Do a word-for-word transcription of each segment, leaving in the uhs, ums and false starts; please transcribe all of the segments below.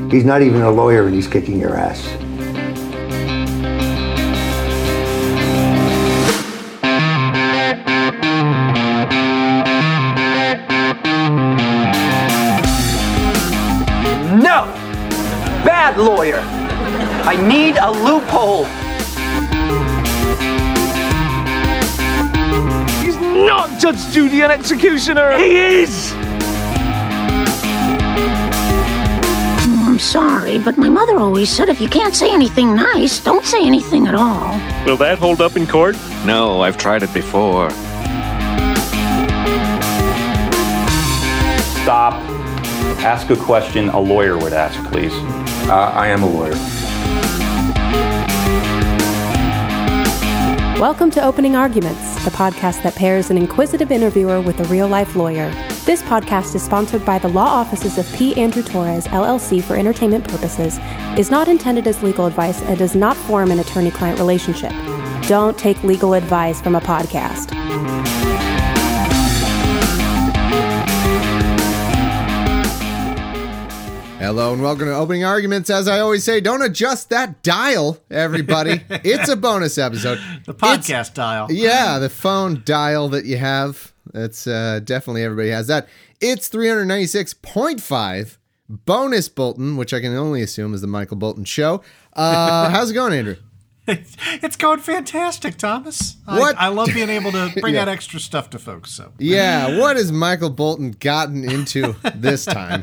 He's not even a lawyer and he's kicking your ass. No! Bad lawyer! I need a loophole! He's not Judge Judy and executioner! He is! I'm sorry, but my mother always said if you can't say anything nice, don't say anything at all. Will that hold up in court? No, I've tried it before. Stop. Ask a question a lawyer would ask, please. Uh, I am a lawyer. Welcome to Opening Arguments, the podcast that pairs an inquisitive interviewer with a real-life lawyer. This podcast is sponsored by the law offices of P. Andrew Torres, L L C for entertainment purposes, is not intended as legal advice, and does not form an attorney-client relationship. Don't take legal advice from a podcast. Hello and welcome to Opening Arguments. As I always say, don't adjust that dial, everybody. It's a bonus episode. The podcast it's, dial. Yeah, the phone dial that you have. That's uh, definitely everybody has that. It's three ninety-six point five bonus Bolton, which I can only assume is the Michael Bolton show. Uh, how's it going, Andrew? It's going fantastic, Thomas. What? I, I love being able to bring yeah. out extra stuff to folks. So yeah, what has Michael Bolton gotten into this time?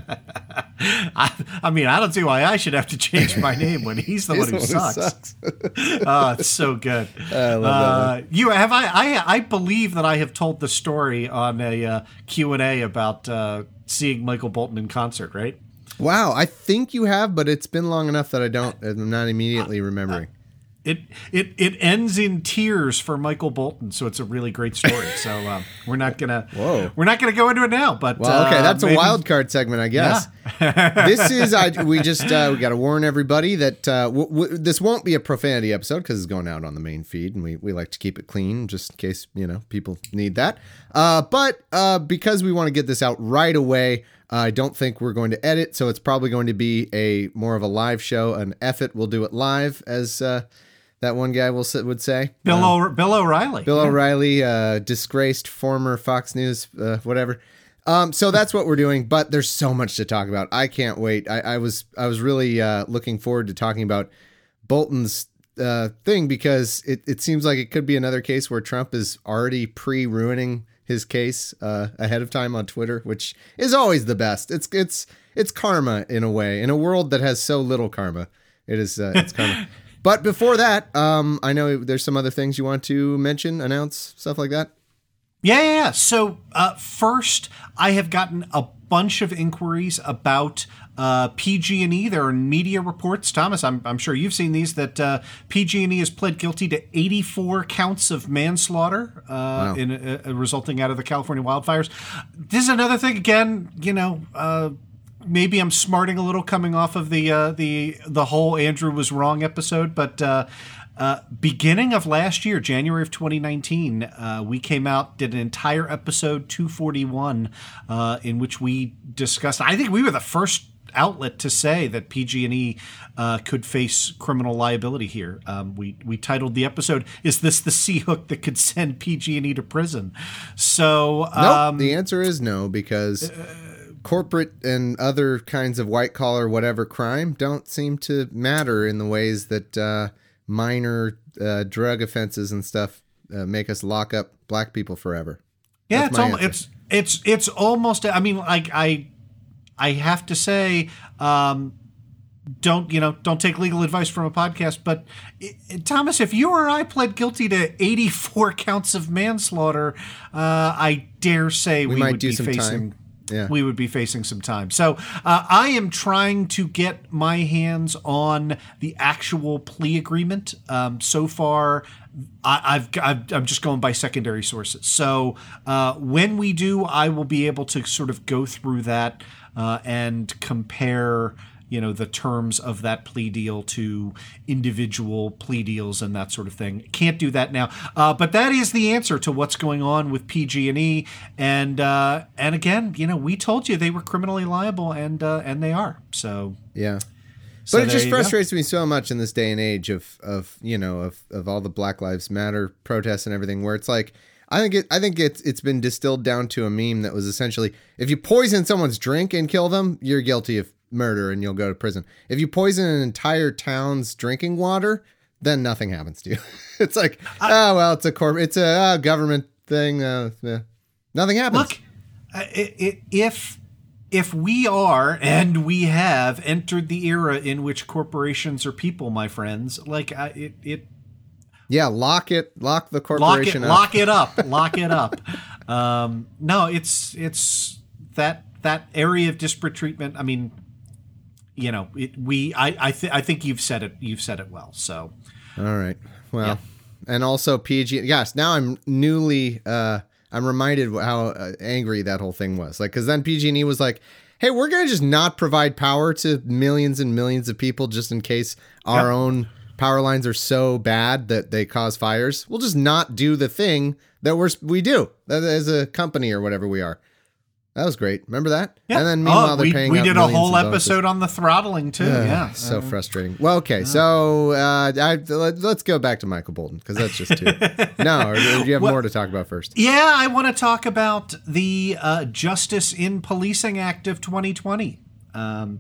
I, I mean, I don't see why I should have to change my name when he's the he's one who the sucks. sucks. Oh, it's so good. I love uh, that. You have I, I I believe that I have told the story on a uh, Q and A about uh, seeing Michael Bolton in concert, right? Wow, I think you have, but it's been long enough that I don't. I'm not immediately remembering. It it it ends in tears for Michael Bolton, so it's a really great story. So um, we're not gonna Whoa. we're not gonna go into it now. But well, okay, uh, that's maybe, a wild card segment, I guess. Yeah. This is I we just uh, we got to warn everybody that uh, w- w- this won't be a profanity episode because it's going out on the main feed, and we, we like to keep it clean just in case you know people need that. Uh, but uh, because we want to get this out right away. I don't think we're going to edit, so it's probably going to be a more of a live show. An F it, we'll do it live, as uh, that one guy will would say. Bill, uh, o- Bill O'Reilly. Bill yeah. O'Reilly, uh, disgraced former Fox News, uh, whatever. Um, so that's what we're doing. But there's so much to talk about. I can't wait. I, I was I was really uh, looking forward to talking about Bolton's uh, thing because it, it seems like it could be another case where Trump is already pre-ruining his case uh, ahead of time on Twitter, which is always the best. It's it's it's karma in a way, in a world that has so little karma. It is uh, it's karma. But before that, um, I know there's some other things you want to mention, announce, stuff like that. Yeah, yeah, yeah. So uh, first, I have gotten a bunch of inquiries about uh, P G and E. There are media reports, Thomas, I'm, I'm sure you've seen these, that uh, P G and E has pled guilty to eighty-four counts of manslaughter uh, Wow. in uh, resulting out of the California wildfires. This is another thing, again, you know, uh, maybe I'm smarting a little coming off of the uh, the the whole Andrew was wrong episode, but uh, uh, beginning of last year, January of twenty nineteen, uh, we came out, did an entire episode two forty-one uh, in which we discussed, I think we were the first outlet to say that P G and E uh, could face criminal liability here. Um, we we titled the episode, "Is this the sea hook that could send P G and E to prison?" So um, Nope, the answer is no, because corporate and other kinds of white collar whatever crime don't seem to matter in the ways that uh, minor uh, drug offenses and stuff uh, make us lock up black people forever. yeah, That's it's my almost, answer. it's it's it's almost. I mean, like I I have to say. Um, Don't you know? Don't take legal advice from a podcast. But it, Thomas, if you or I pled guilty to eighty-four counts of manslaughter, uh, I dare say We we, might would do be some facing. time. Yeah. We would be facing some time. So uh, I am trying to get my hands on the actual plea agreement. Um, so far, I, I've, I've I'm just going by secondary sources. So uh, when we do, I will be able to sort of go through that uh, and compare, you know, the terms of that plea deal to individual plea deals and that sort of thing. Can't do that now. Uh, but that is the answer to what's going on with P G and E. And uh, and again, you know, we told you they were criminally liable, and uh, and they are. So Yeah. So but it just there you frustrates me so much in this day and age of, of you know, of, of all the Black Lives Matter protests and everything, where it's like, I think it, I think it's, it's been distilled down to a meme that was essentially, if you poison someone's drink and kill them, you're guilty of murder and you'll go to prison. If you poison an entire town's drinking water, then nothing happens to you. It's like, I, oh, well, it's a corp, it's a uh, government thing. Uh, yeah. Nothing happens. Look, uh, it, it, if, if we are, and we have entered the era in which corporations are people, my friends, like uh, it, it, yeah, lock it, lock the corporation lock it, up. Lock it up, lock it up. Um, no, it's, it's that, that area of disparate treatment. I mean, you know, it, we, I, I, th- I think you've said it, you've said it well. So, all right. Well, yeah. And also P G. Yes. Now I'm newly, uh, I'm reminded how uh, angry that whole thing was. Like, cause then P G and E was like, hey, we're going to just not provide power to millions and millions of people just in case our yep. own power lines are so bad that they cause fires. We'll just not do the thing that we're, we do as a company or whatever we are. That was great. Remember that? Yeah. And then meanwhile, oh, they're we, paying we out did a whole episode bonuses. on the throttling too. Uh, yeah. So uh, frustrating. Well, okay. Uh, so uh, I, let's go back to Michael Bolton because that's just too. No, or do you have well, more to talk about first? Yeah, I want to talk about the uh, Justice in Policing Act of twenty twenty. Um,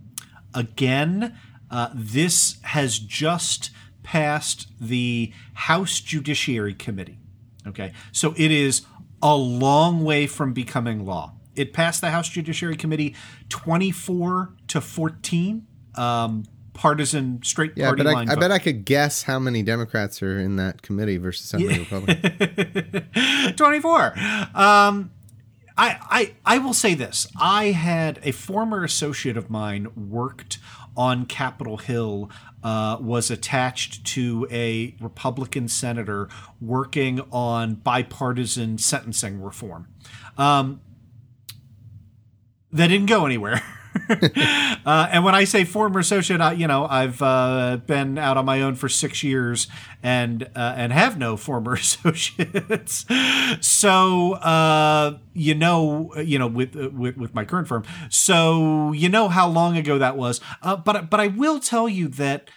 again, uh, this has just passed the House Judiciary Committee. Okay. So it is a long way from becoming law. It passed the House Judiciary Committee twenty-four to fourteen, um, partisan, straight yeah, party but line I, I vote. bet I could guess how many Democrats are in that committee versus how many Republicans. twenty-four. Um, I, I, I will say this. I had a former associate of mine worked on Capitol Hill, uh, was attached to a Republican senator working on bipartisan sentencing reform. Um, That didn't go anywhere. uh, and when I say former associate, I, you know, I've uh, been out on my own for six years and uh, and have no former associates. So uh, you know, you know, with, with with my current firm, so you know how long ago that was. Uh, but but I will tell you that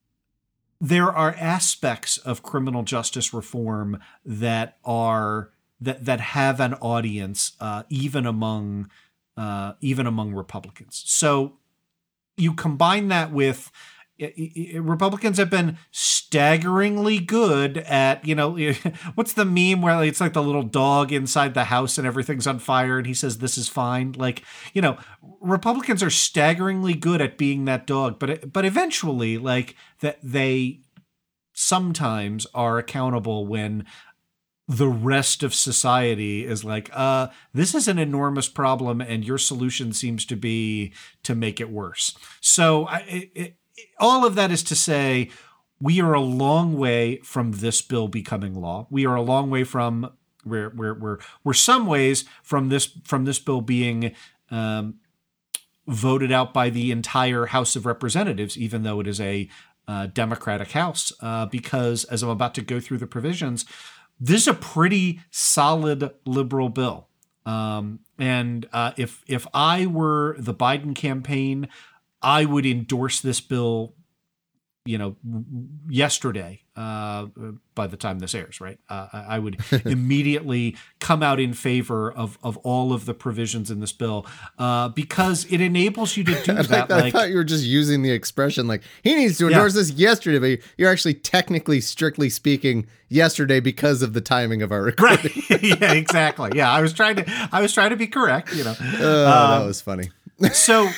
there are aspects of criminal justice reform that are that that have an audience, uh, even among. Uh, even among Republicans. So you combine that with it, it, Republicans have been staggeringly good at, you know, what's the meme where it's like the little dog inside the house and everything's on fire and he says, this is fine. Like, you know, Republicans are staggeringly good at being that dog, but, but eventually like that they sometimes are accountable when the rest of society is like, uh, this is an enormous problem and your solution seems to be to make it worse. So I, it, it, all of that is to say, we are a long way from this bill becoming law. We are a long way from we're we're we're we're some ways from this from this bill being um, voted out by the entire House of Representatives, even though it is a uh, Democratic House, uh, because as I'm about to go through the provisions, this is a pretty solid liberal bill. Um, and uh, if if I were the Biden campaign, I would endorse this bill, you know, yesterday, uh, by the time this airs, right? Uh, I would immediately come out in favor of, of all of the provisions in this bill uh, because it enables you to do I that. I like, thought you were just using the expression like, he needs to endorse yeah. this yesterday, but you're actually technically, strictly speaking, yesterday because of the timing of our recording. Right. Yeah, exactly. Yeah, I was trying to I was trying to be correct, you know. Oh, um, that was funny. so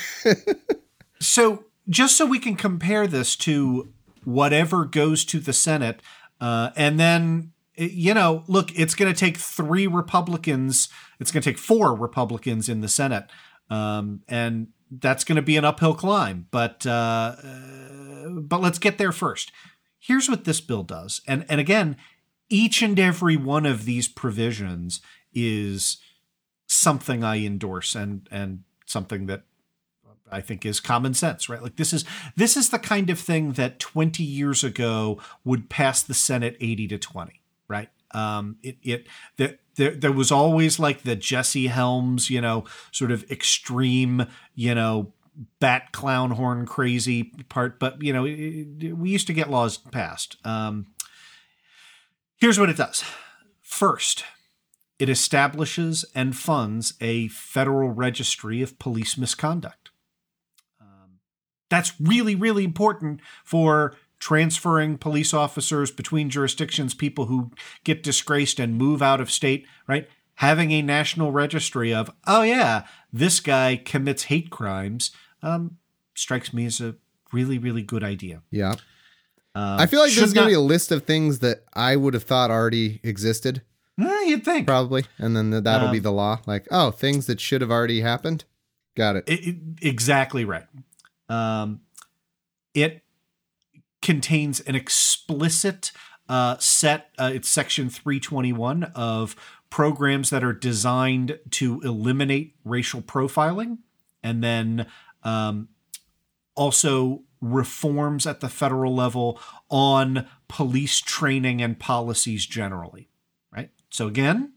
so just so we can compare this to whatever goes to the Senate, uh, and then, you know, look, it's going to take three Republicans. It's going to take four Republicans in the Senate, um, and that's going to be an uphill climb. But uh, uh, but let's get there first. Here's what this bill does, and and again, each and every one of these provisions is something I endorse, and and something that I think is common sense, right? Like this is this is the kind of thing that twenty years ago would pass the Senate eighty to twenty, right? Um, it it there there there was always like the Jesse Helms, you know, sort of extreme, you know, bat clown horn crazy part, but you know, it, it, we used to get laws passed. Um, here's what it does. First, it establishes and funds a federal registry of police misconduct. Um, that's really, really important for transferring police officers between jurisdictions, people who get disgraced and move out of state, right? Having a national registry of, oh yeah, this guy commits hate crimes, um, strikes me as a really, really good idea. Yeah. Um, I feel like there's not, going to be a list of things that I would have thought already existed. Eh, you'd think. Probably. And then that'll um, be the law. Like, oh, things that should have already happened. Got it. it, it exactly right. Um, it contains an explicit uh, set, uh, it's section three twenty-one, of programs that are designed to eliminate racial profiling, and then um, also reforms at the federal level on police training and policies generally, right? So again,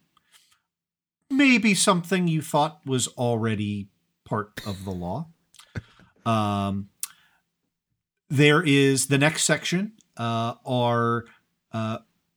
maybe something you thought was already part of the law. Um, there is the next section uh, are uh,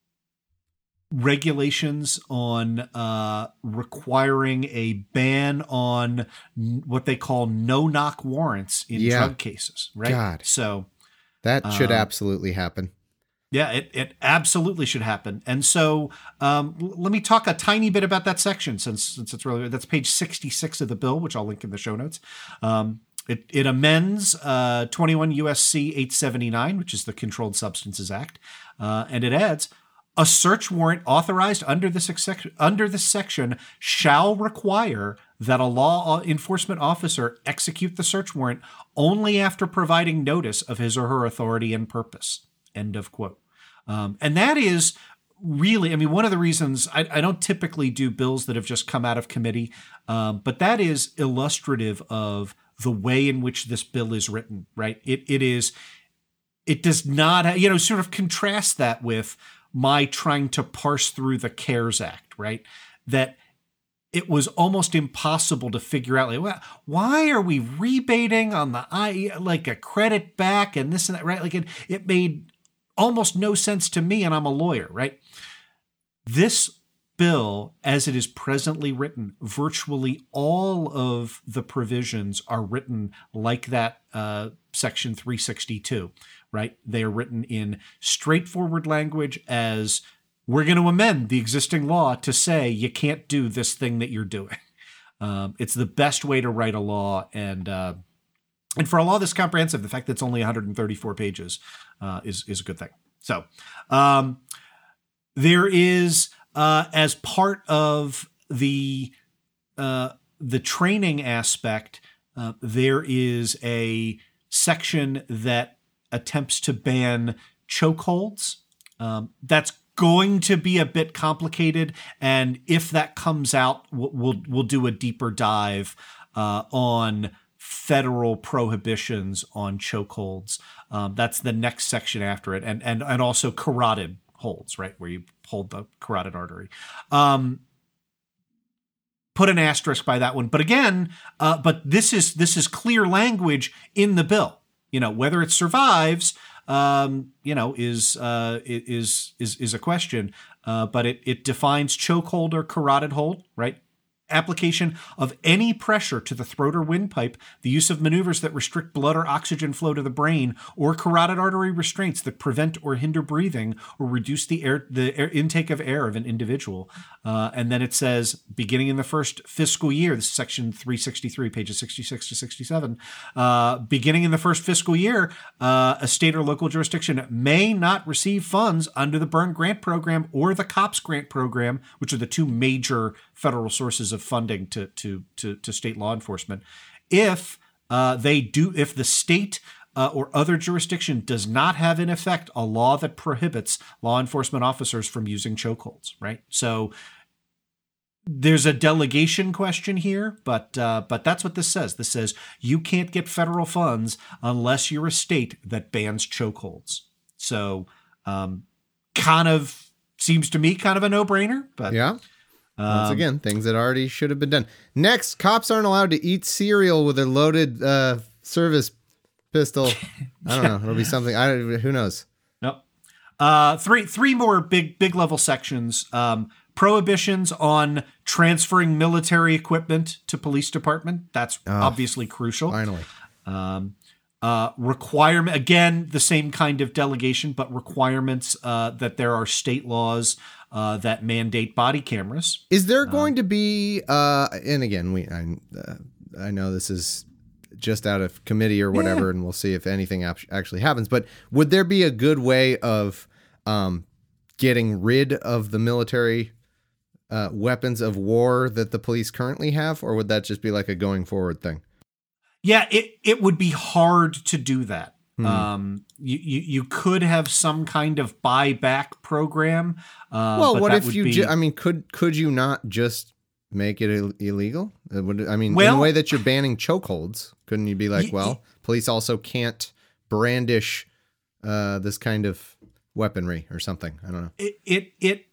regulations on uh, requiring a ban on n- what they call no-knock warrants in Yeah. drug cases, right? God. So That should uh, absolutely happen. yeah, it, it absolutely should happen. And so um, l- let me talk a tiny bit about that section since, since it's really, that's page sixty-six of the bill, which I'll link in the show notes. Um, it, it amends uh, twenty-one U S C eight seventy-nine, which is the Controlled Substances Act. Uh, and it adds, a search warrant authorized under this, exec- under this section shall require that a law enforcement officer execute the search warrant only after providing notice of his or her authority and purpose. End of quote. Um, and that is really, I mean, one of the reasons I, I don't typically do bills that have just come out of committee, um, but that is illustrative of the way in which this bill is written, right? It It is, it does not, you know, sort of contrast that with my trying to parse through the CARES Act, right? That it was almost impossible to figure out, like, well, why are we rebating on the I, like a credit back and this and that, right? Like it, it made almost no sense to me, and I'm a lawyer, right? This bill, as it is presently written, virtually all of the provisions are written like that uh, section three sixty-two, right? They are written in straightforward language as, we're going to amend the existing law to say you can't do this thing that you're doing. Um, it's the best way to write a law, and uh, and for a law this comprehensive, the fact that it's only one hundred thirty-four pages uh, is is a good thing. So um, there is, uh, as part of the uh, the training aspect, uh, there is a section that attempts to ban chokeholds. Um, that's going to be a bit complicated, and if that comes out, we'll we'll, we'll do a deeper dive uh, on federal prohibitions on chokeholds. Um, that's the next section after it, and and and also carotid holds, right, where you hold the carotid artery. Um, put an asterisk by that one, but again, uh, but this is this is clear language in the bill. You know, whether it survives, um, you know, is uh, is is is a question. Uh, but it it defines chokehold or carotid hold, right? Application of any pressure to the throat or windpipe, the use of maneuvers that restrict blood or oxygen flow to the brain, or carotid artery restraints that prevent or hinder breathing or reduce the air the air intake of air of an individual. Uh, and then it says, beginning in the first fiscal year, this is section three sixty-three, pages sixty-six to sixty-seven, uh, beginning in the first fiscal year, uh, a state or local jurisdiction may not receive funds under the Byrne Grant Program or the COPS Grant Program, which are the two major federal sources of funding to to to, to state law enforcement, if uh, they do, if the state uh, or other jurisdiction does not have in effect a law that prohibits law enforcement officers from using chokeholds, right? So there's a delegation question here, but uh, but that's what this says. This says you can't get federal funds unless you're a state that bans chokeholds. So um, kind of seems to me kind of a no-brainer, but yeah. Once again, things that already should have been done. Next, cops aren't allowed to eat cereal with a loaded uh, service pistol. I don't know. It'll be something. I don't, who knows? Nope. Uh, three three more big big level sections. Um, prohibitions on transferring military equipment to police department. That's oh, obviously crucial. Finally. Um, uh, requirement again, the same kind of delegation, but requirements uh, that there are state laws uh, that mandate body cameras. Is there going um, to be? Uh, and again, we I, uh, I know this is just out of committee or whatever, yeah. and we'll see if anything ap- actually happens. But would there be a good way of um, getting rid of the military uh, weapons of war that the police currently have, or would that just be like a going forward thing? Yeah, it, it would be hard to do that. Hmm. Um, you, you you could have some kind of buyback program. Uh, well, but what that if would you? be... Ju- I mean, could could you not just make it Ill- illegal? It would, I mean, well, in the way that you're banning chokeholds, couldn't you be like, y- well, y- police also can't brandish uh, this kind of weaponry or something? I don't know. It it it,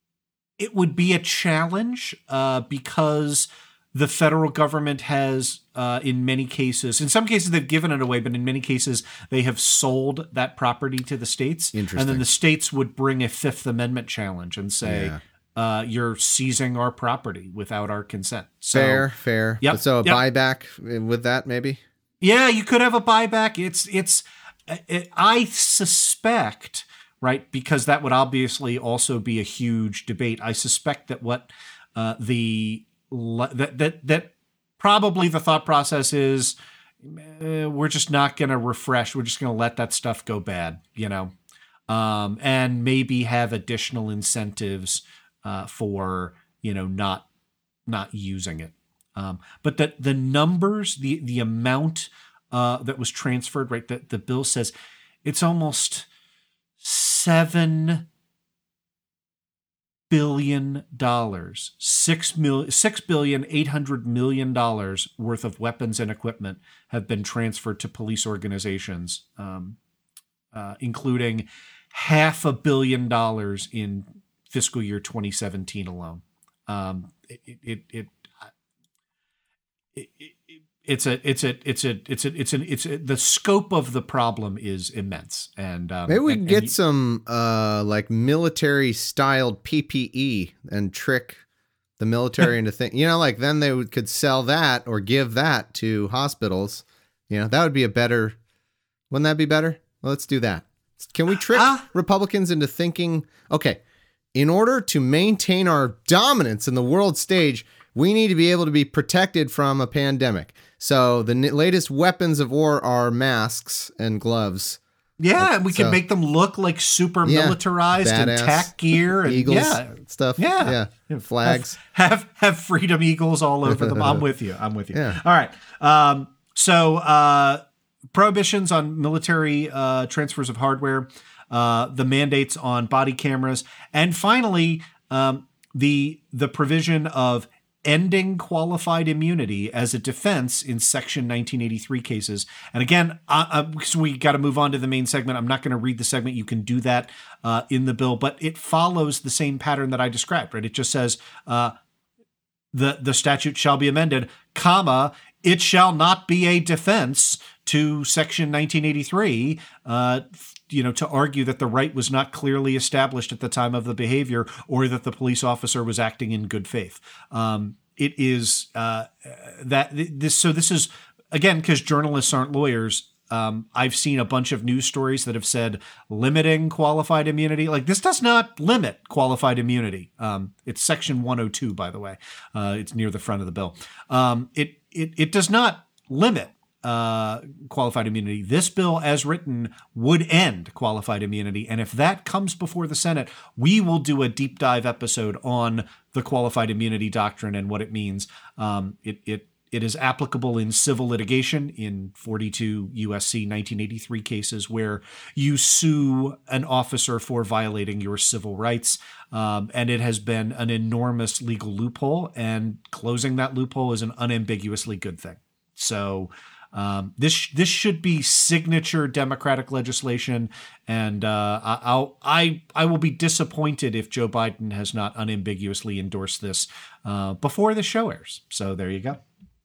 it would be a challenge uh, because the federal government has, uh, in many cases, in some cases they've given it away, but in many cases they have sold that property to the states. Interesting. And then the states would bring a Fifth Amendment challenge and say, Yeah. uh, you're seizing our property without our consent. So, fair, fair. Yep, So a yep. buyback with that, maybe? Yeah, you could have a buyback. It's, it's, it, I suspect, right, because that would obviously also be a huge debate. I suspect that what uh, the, that that that probably the thought process is uh, we're just not going to refresh. We're just going to let that stuff go bad, you know, um, and maybe have additional incentives uh, for, you know, not not using it. Um, but the the numbers, the the amount uh, that was transferred, right? The the bill says it's almost seven billion dollars, six mil, six billion eight hundred million dollars worth of weapons and equipment have been transferred to police organizations, um, uh, including half a billion dollars in fiscal year twenty seventeen alone. Um, it, it, it, it, it, it It's a, it's a, it's a, it's a, it's an, it's a, the scope of the problem is immense, and um, maybe we and, can get and, some uh, like military styled P P E and trick the military into think, you know, like then they would, could sell that or give that to hospitals. You know, that would be a better. Wouldn't that be better? Well, let's do that. Can we trick uh, Republicans into thinking, okay, in order to maintain our dominance in the world stage, we need to be able to be protected from a pandemic. So the n- latest weapons of war are masks and gloves. Yeah, and we so, can make them look like super yeah, militarized and tack gear and eagles, yeah, stuff. Yeah, yeah, flags. Have, have have freedom eagles all over them. I'm with you. I'm with you. Yeah. All right. Um, so uh, prohibitions on military uh, transfers of hardware, uh, the mandates on body cameras, and finally um, the the provision of ending qualified immunity as a defense in Section nineteen eighty-three cases. And again, uh, uh, so we got to move on to the main segment. I'm not going to read the segment. You can do that uh, in the bill, but it follows the same pattern that I described, right? It just says uh, the, the statute shall be amended, comma, it shall not be a defense to Section nineteen eighty-three, uh, you know, to argue that the right was not clearly established at the time of the behavior or that the police officer was acting in good faith. Um, it is uh, that this, so this is, again, because journalists aren't lawyers, um, I've seen a bunch of news stories that have said limiting qualified immunity. Like, this does not limit qualified immunity. Um, it's Section one oh two, by the way. Uh, it's near the front of the bill. Um, it, it, it does not limit Uh, qualified immunity. This bill, as written, would end qualified immunity. And if that comes before the Senate, we will do a deep dive episode on the qualified immunity doctrine and what it means. Um, it, it, it is applicable in civil litigation in forty-two U S C nineteen eighty-three cases where you sue an officer for violating your civil rights. Um, and it has been an enormous legal loophole, and closing that loophole is an unambiguously good thing. So, Um, this this should be signature Democratic legislation, and uh, I, I'll I I will be disappointed if Joe Biden has not unambiguously endorsed this uh, before the show airs. So there you go.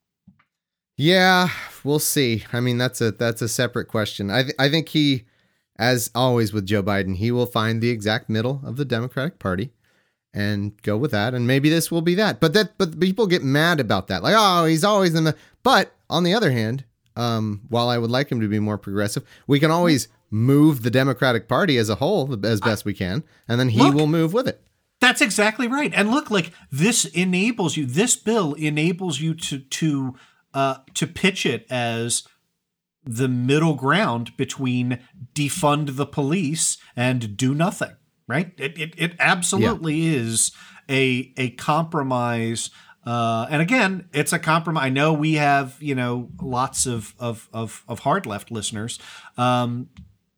Yeah, we'll see. I mean, that's a that's a separate question. I th- I think he, as always with Joe Biden, he will find the exact middle of the Democratic Party and go with that. And maybe this will be that. But that but people get mad about that. Like, oh, he's always in the. But on the other hand, um, while I would like him to be more progressive, we can always move the Democratic Party as a whole as best we can, and then he Look, will move with it. That's exactly right. And look, like this enables you. This bill enables you to to. Uh, to pitch it as the middle ground between defund the police and do nothing, right? It it, it absolutely yeah. is a a compromise. Uh, and again, it's a compromise. I know we have, you know, lots of of of, of hard left listeners. Um,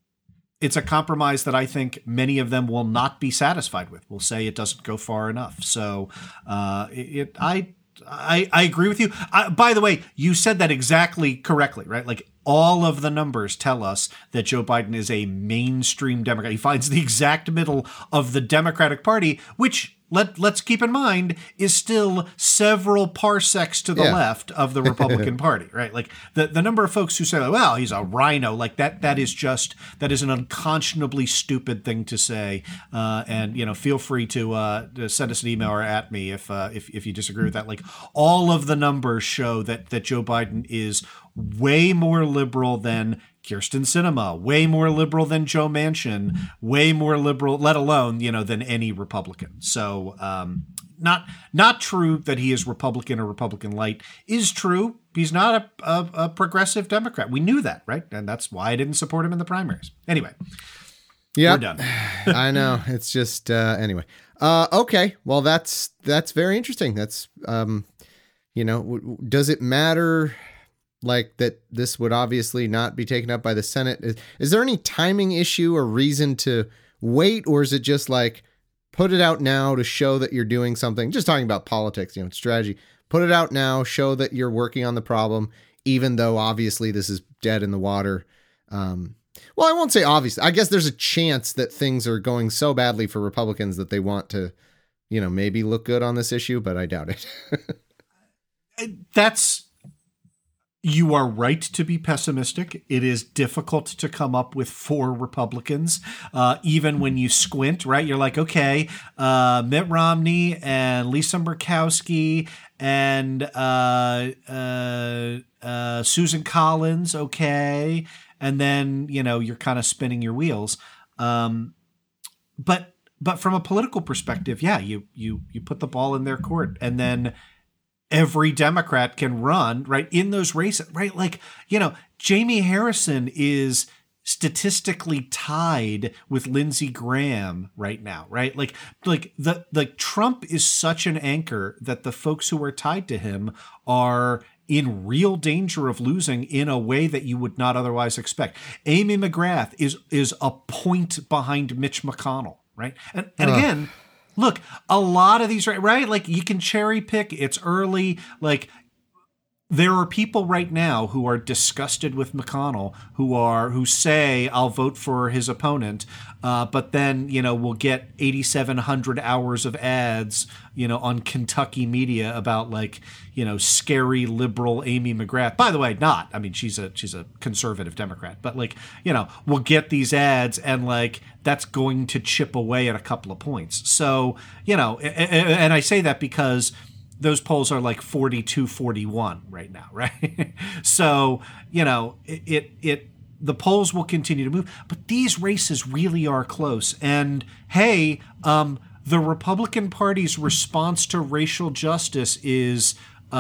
it's a compromise that I think many of them will not be satisfied with. Will say it doesn't go far enough. So uh, it, it I. I, I agree with you. I, by the way, you said that exactly correctly, right? Like all of the numbers tell us that Joe Biden is a mainstream Democrat. He finds the exact middle of the Democratic Party, which let, let's keep in mind is still several parsecs to the yeah. left of the Republican Party, right? Like the, the number of folks who say, well, he's a rhino, like that, that is just, that is an unconscionably stupid thing to say. Uh, and, you know, feel free to, uh, to send us an email or at me if, uh, if, if you disagree with that. Like all of the numbers show that, that Joe Biden is way more liberal than Kyrsten Sinema, way more liberal than Joe Manchin, way more liberal, let alone, you know, than any Republican. So um, not not true that he is Republican or Republican light is true. He's not a, a, a progressive Democrat. We knew that, right? And that's why I didn't support him in the primaries. Anyway, yeah, we're done. I know. It's just uh, anyway. Uh, okay, well, that's that's very interesting. That's um, you know, w- does it matter? Like that this would obviously not be taken up by the Senate. Is, is there any timing issue or reason to wait? Or is it just like put it out now to show that you're doing something? Just talking about politics, you know, strategy. Put it out now, show that you're working on the problem, even though obviously this is dead in the water. Um, well, I won't say obviously. I guess there's a chance that things are going so badly for Republicans that they want to, you know, maybe look good on this issue, but I doubt it. That's... You are right to be pessimistic. It is difficult to come up with four Republicans, uh, even when you squint, right? You're like, okay, uh, Mitt Romney and Lisa Murkowski and uh, uh, uh, Susan Collins, okay. And then, you know, you're kind of spinning your wheels. Um, but but from a political perspective, yeah, you you you put the ball in their court, and then every Democrat can run, right, in those races, right? Like, you know, Jamie Harrison is statistically tied with Lindsey Graham right now, right? Like, like the, the Trump is such an anchor that the folks who are tied to him are in real danger of losing in a way that you would not otherwise expect. Amy McGrath is, is a point behind Mitch McConnell, right? And, and uh. again, look, a lot of these, right? Like you can cherry pick. It's early. Like there are people right now who are disgusted with McConnell, who are who say I'll vote for his opponent, uh, but then you know we'll get eighty-seven hundred hours of ads, you know, on Kentucky media about like you know scary liberal Amy McGrath. By the way, not. I mean, she's a she's a conservative Democrat, but like you know we'll get these ads and like that's going to chip away at a couple of points. So you know, and, and I say that because those polls are like forty-two forty-one right now, right? So, you know, it, it, it, the polls will continue to move, but these races really are close. And hey, um, the Republican Party's response to racial justice is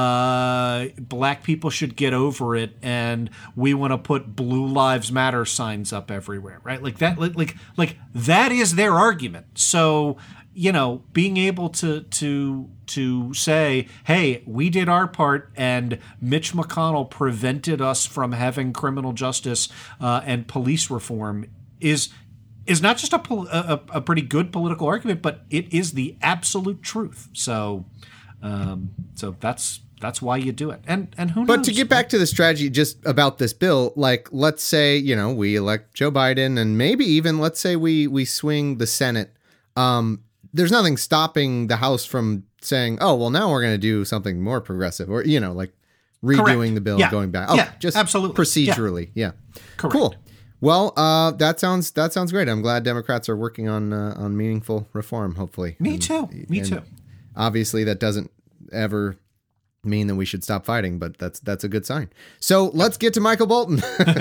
uh, black people should get over it, and we want to put Blue Lives Matter signs up everywhere, right? Like that, like, like, like that is their argument. So, you know, being able to to to say, hey, we did our part and Mitch McConnell prevented us from having criminal justice uh, and police reform is is not just a, a a pretty good political argument, but it is the absolute truth. So um, so that's that's why you do it. And and who knows? But to get back to the strategy just about this bill, like, let's say, you know, we elect Joe Biden, and maybe even let's say we we swing the Senate. Um, there's nothing stopping the House from saying, oh, well, now we're going to do something more progressive, or, you know, like redoing Correct. the bill Yeah. and going back. Oh, Yeah, just absolutely. procedurally. Yeah. yeah. Correct. Cool. Well, uh, that sounds that sounds great. I'm glad Democrats are working on uh, on meaningful reform, hopefully. Me And- too. Me and too. Obviously, that doesn't ever mean that we should stop fighting, but that's that's a good sign. So let's get to Michael Bolton.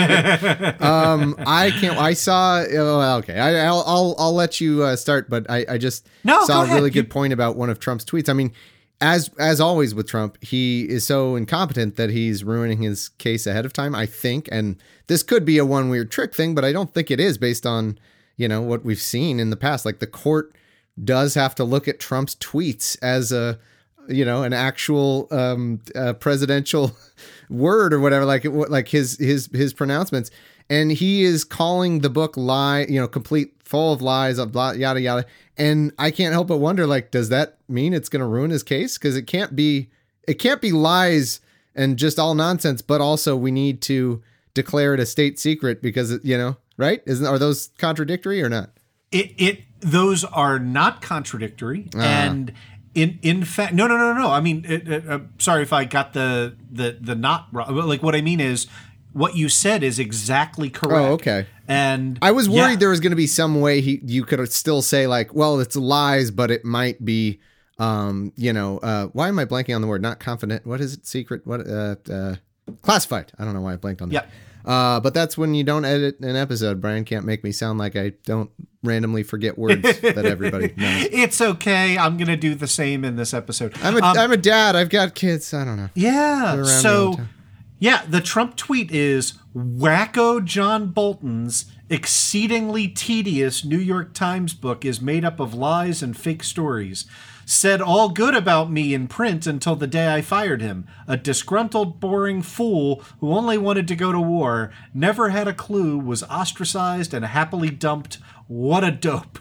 um, I can't. I saw. Oh, okay, I, I'll I'll I'll let you uh, start, but I I just No, saw go a really ahead. good You- point about one of Trump's tweets. I mean, as as always with Trump, he is so incompetent that he's ruining his case ahead of time, I think. And this could be a one weird trick thing, but I don't think it is based on, you know, what we've seen in the past. Like the court does have to look at Trump's tweets as a, you know, an actual um, uh, presidential word or whatever, like it, like his his his pronouncements. And he is calling the book lie, you know, complete full of lies, of blah, yada yada. And I can't help but wonder, like, does that mean it's going to ruin his case? Because it can't be, it can't be lies and just all nonsense. But also, we need to declare it a state secret because, it, you know, right? Isn't are those contradictory or not? It it those are not contradictory, Uh-huh. and in in fact, no, no, no, no. I mean, it, it, uh, sorry if I got the the the not wrong. Like what I mean is, what you said is exactly correct. Oh, okay. And I was worried yeah. there was going to be some way he you could still say like, well, it's lies, but it might be, um, you know, uh, why am I blanking on the word? Not confident. What is it? Secret? What? Uh, uh, classified. I don't know why I blanked on that. Yeah. Uh, but that's when you don't edit an episode. Brian can't make me sound like I don't randomly forget words that everybody knows. It's okay. I'm gonna do the same in this episode. I'm a Um, am a dad. I've got kids. I don't know. Yeah. They're around me all the So, time. yeah, the Trump tweet is wacko John Bolton's exceedingly tedious New York Times book is made up of lies and fake stories. Said all good about me in print until the day I fired him. A disgruntled, boring fool who only wanted to go to war, never had a clue, was ostracized and happily dumped. What a dope.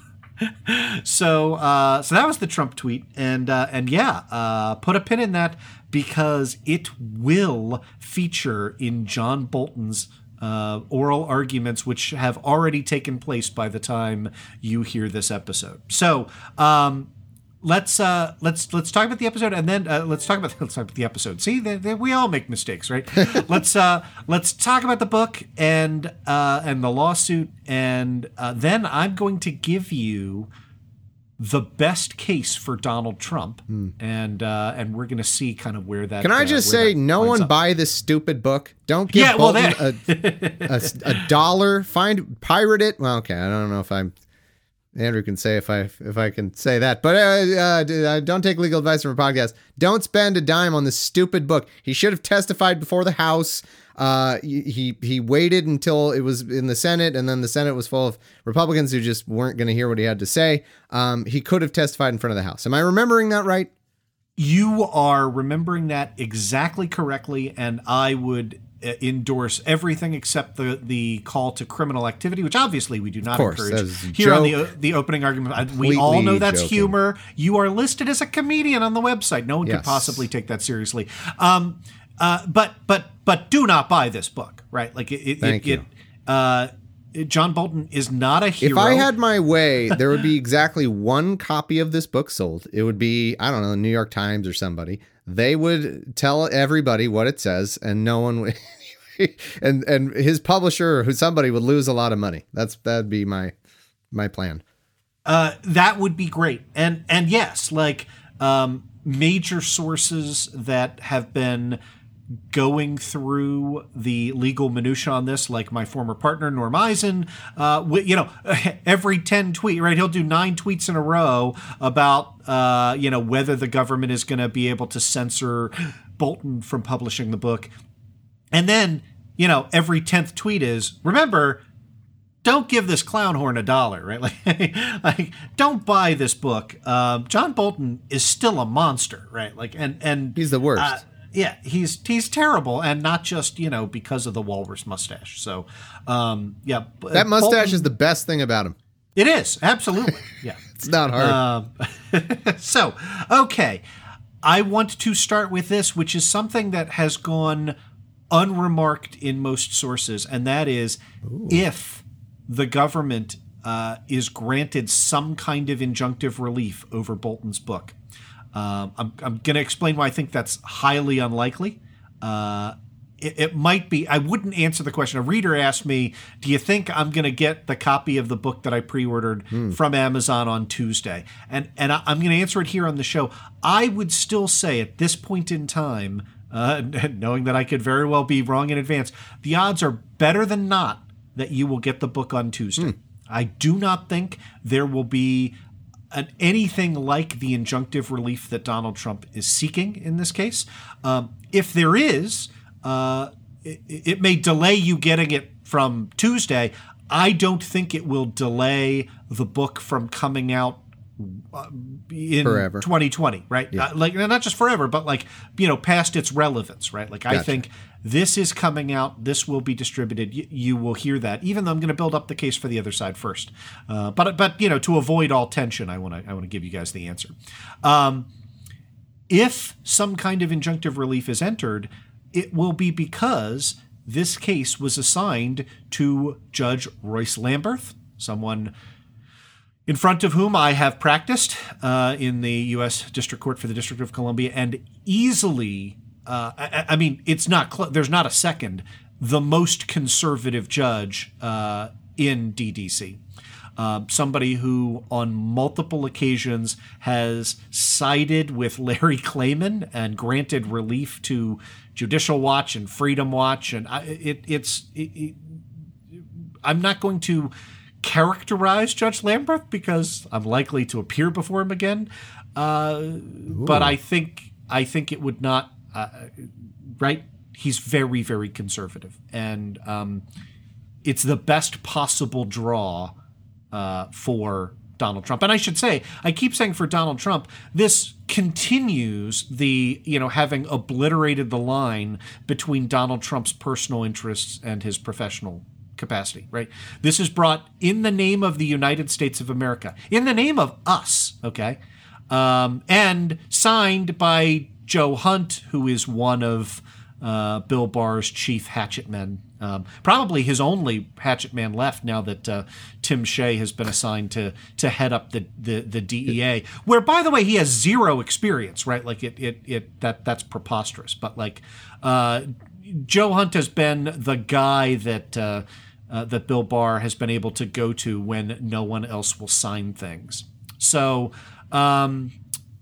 So, uh, so that was the Trump tweet, and uh, and yeah, uh, put a pin in that because it will feature in John Bolton's uh, oral arguments, which have already taken place by the time you hear this episode. So, um, let's uh, let's let's talk about the episode, and then uh, let's talk about let's talk about the episode. See, they, they, we all make mistakes, right? let's uh, let's talk about the book and uh, and the lawsuit, and uh, then I'm going to give you the best case for Donald Trump, and uh, and we're going to see kind of where that. Can I uh, just where say, that no winds one up. buy this stupid book. Don't give Yeah, well, Bolton a, a, a dollar. Find pirate it. Well, okay, I don't know if I'm. Andrew can say if I if I can say that, but uh, uh, don't take legal advice from a podcast. Don't spend a dime on this stupid book. He should have testified before the House. Uh, he he waited until it was in the Senate, and then the Senate was full of Republicans who just weren't going to hear what he had to say. Um, he could have testified in front of the House. Am I remembering that right? You are remembering that exactly correctly, and I would uh, endorse everything except the the call to criminal activity, which obviously we do not Of course, that encourage was a here on the joke. the opening argument. I- We all know Completely that's joking. humor. You are listed as a comedian on the website. No one Yes. could possibly take that seriously. Um, uh, but but but do not buy this book, right? Like it. it Thank it, you. It, uh, it- John Bolton is not a hero. If I had my way, there would be exactly one copy of this book sold. It would be, I don't know, the New York Times or somebody. They would tell everybody what it says, and no one would. and and his publisher or who somebody would lose a lot of money. That's that'd be my my plan. Uh, that would be great. And and yes, like um, major sources that have been going through the legal minutia on this, like my former partner Norm Eisen, uh, w- you know, every ten tweet, right? He'll do nine tweets in a row about, uh, you know, whether the government is going to be able to censor Bolton from publishing the book. And then, you know, every tenth tweet is, remember, don't give this clown horn a dollar, right? Like, like don't buy this book. Um, John Bolton is still a monster, right? Like, and and He's the worst. uh, yeah, he's he's terrible, and not just you know because of the walrus mustache. So, um, yeah, b- That mustache Bolton- is the best thing about him. It is absolutely, yeah. It's not hard. Um, so, okay. I want to start with this, which is something that has gone unremarked in most sources, and that is Ooh. if the government uh, is granted some kind of injunctive relief over Bolton's book. Um, I'm, I'm going to explain why I think that's highly unlikely. Uh, it, it might be. I wouldn't answer the question. A reader asked me, do you think I'm going to get the copy of the book that I pre-ordered hmm. from Amazon on Tuesday? And, and I, I'm going to answer it here on the show. I would still say at this point in time, uh, knowing that I could very well be wrong in advance, the odds are better than not that you will get the book on Tuesday. Hmm. I do not think there will be an, anything like the injunctive relief that Donald Trump is seeking in this case. Um, if there is, uh, it, it may delay you getting it from Tuesday. I don't think it will delay the book from coming out uh, in forever. twenty twenty, right? Yeah. Uh, like not just forever, but like, you know, past its relevance, right? Like gotcha. I think this is coming out. This will be distributed. You, you will hear that, even though I'm going to build up the case for the other side first. Uh, but but you know, to avoid all tension, I want to I want to give you guys the answer. Um, if some kind of injunctive relief is entered, it will be because this case was assigned to Judge Royce Lamberth, someone in front of whom I have practiced uh, in the U S District Court for the District of Columbia, and easily. Uh, I, I mean, it's not. Cl- there's not a second. The most conservative judge uh, in D D C, uh, somebody who, on multiple occasions, has sided with Larry Klayman and granted relief to Judicial Watch and Freedom Watch, and I, it, it's. It, it, I'm not going to characterize Judge Lamberth because I'm likely to appear before him again, uh, but I think I think it would not. Uh, right? He's very, very conservative. And um, it's the best possible draw uh, for Donald Trump. And I should say, I keep saying for Donald Trump, this continues the, you know, having obliterated the line between Donald Trump's personal interests and his professional capacity, right? This is brought in the name of the United States of America, in the name of us, okay? Um, and signed by Joe Hunt, who is one of uh, Bill Barr's chief hatchet men, um, probably his only hatchet man left now that uh, Tim Shea has been assigned to to head up the, the the D E A, where, by the way, he has zero experience, right? Like it it it that that's preposterous. But like uh, Joe Hunt has been the guy that uh, uh, that Bill Barr has been able to go to when no one else will sign things. So um,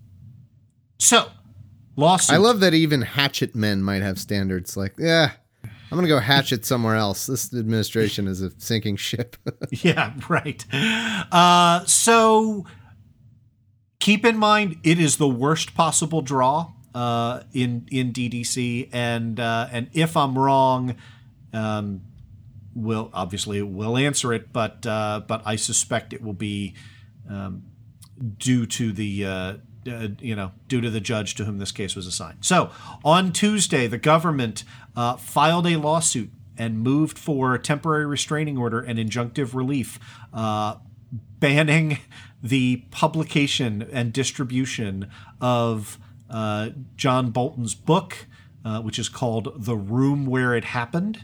so. Lawsuit. I love that even hatchet men might have standards like, yeah, I'm going to go hatchet somewhere else. This administration is a sinking ship. Yeah, right. Uh, so keep in mind, it is the worst possible draw uh, in in D D C. And uh, and if I'm wrong, um, we'll obviously we'll answer it. But uh, but I suspect it will be um, due to the uh, Uh, you know, due to the judge to whom this case was assigned. So on Tuesday, the government uh, filed a lawsuit and moved for a temporary restraining order and injunctive relief, uh, banning the publication and distribution of uh, John Bolton's book, uh, which is called The Room Where It Happened.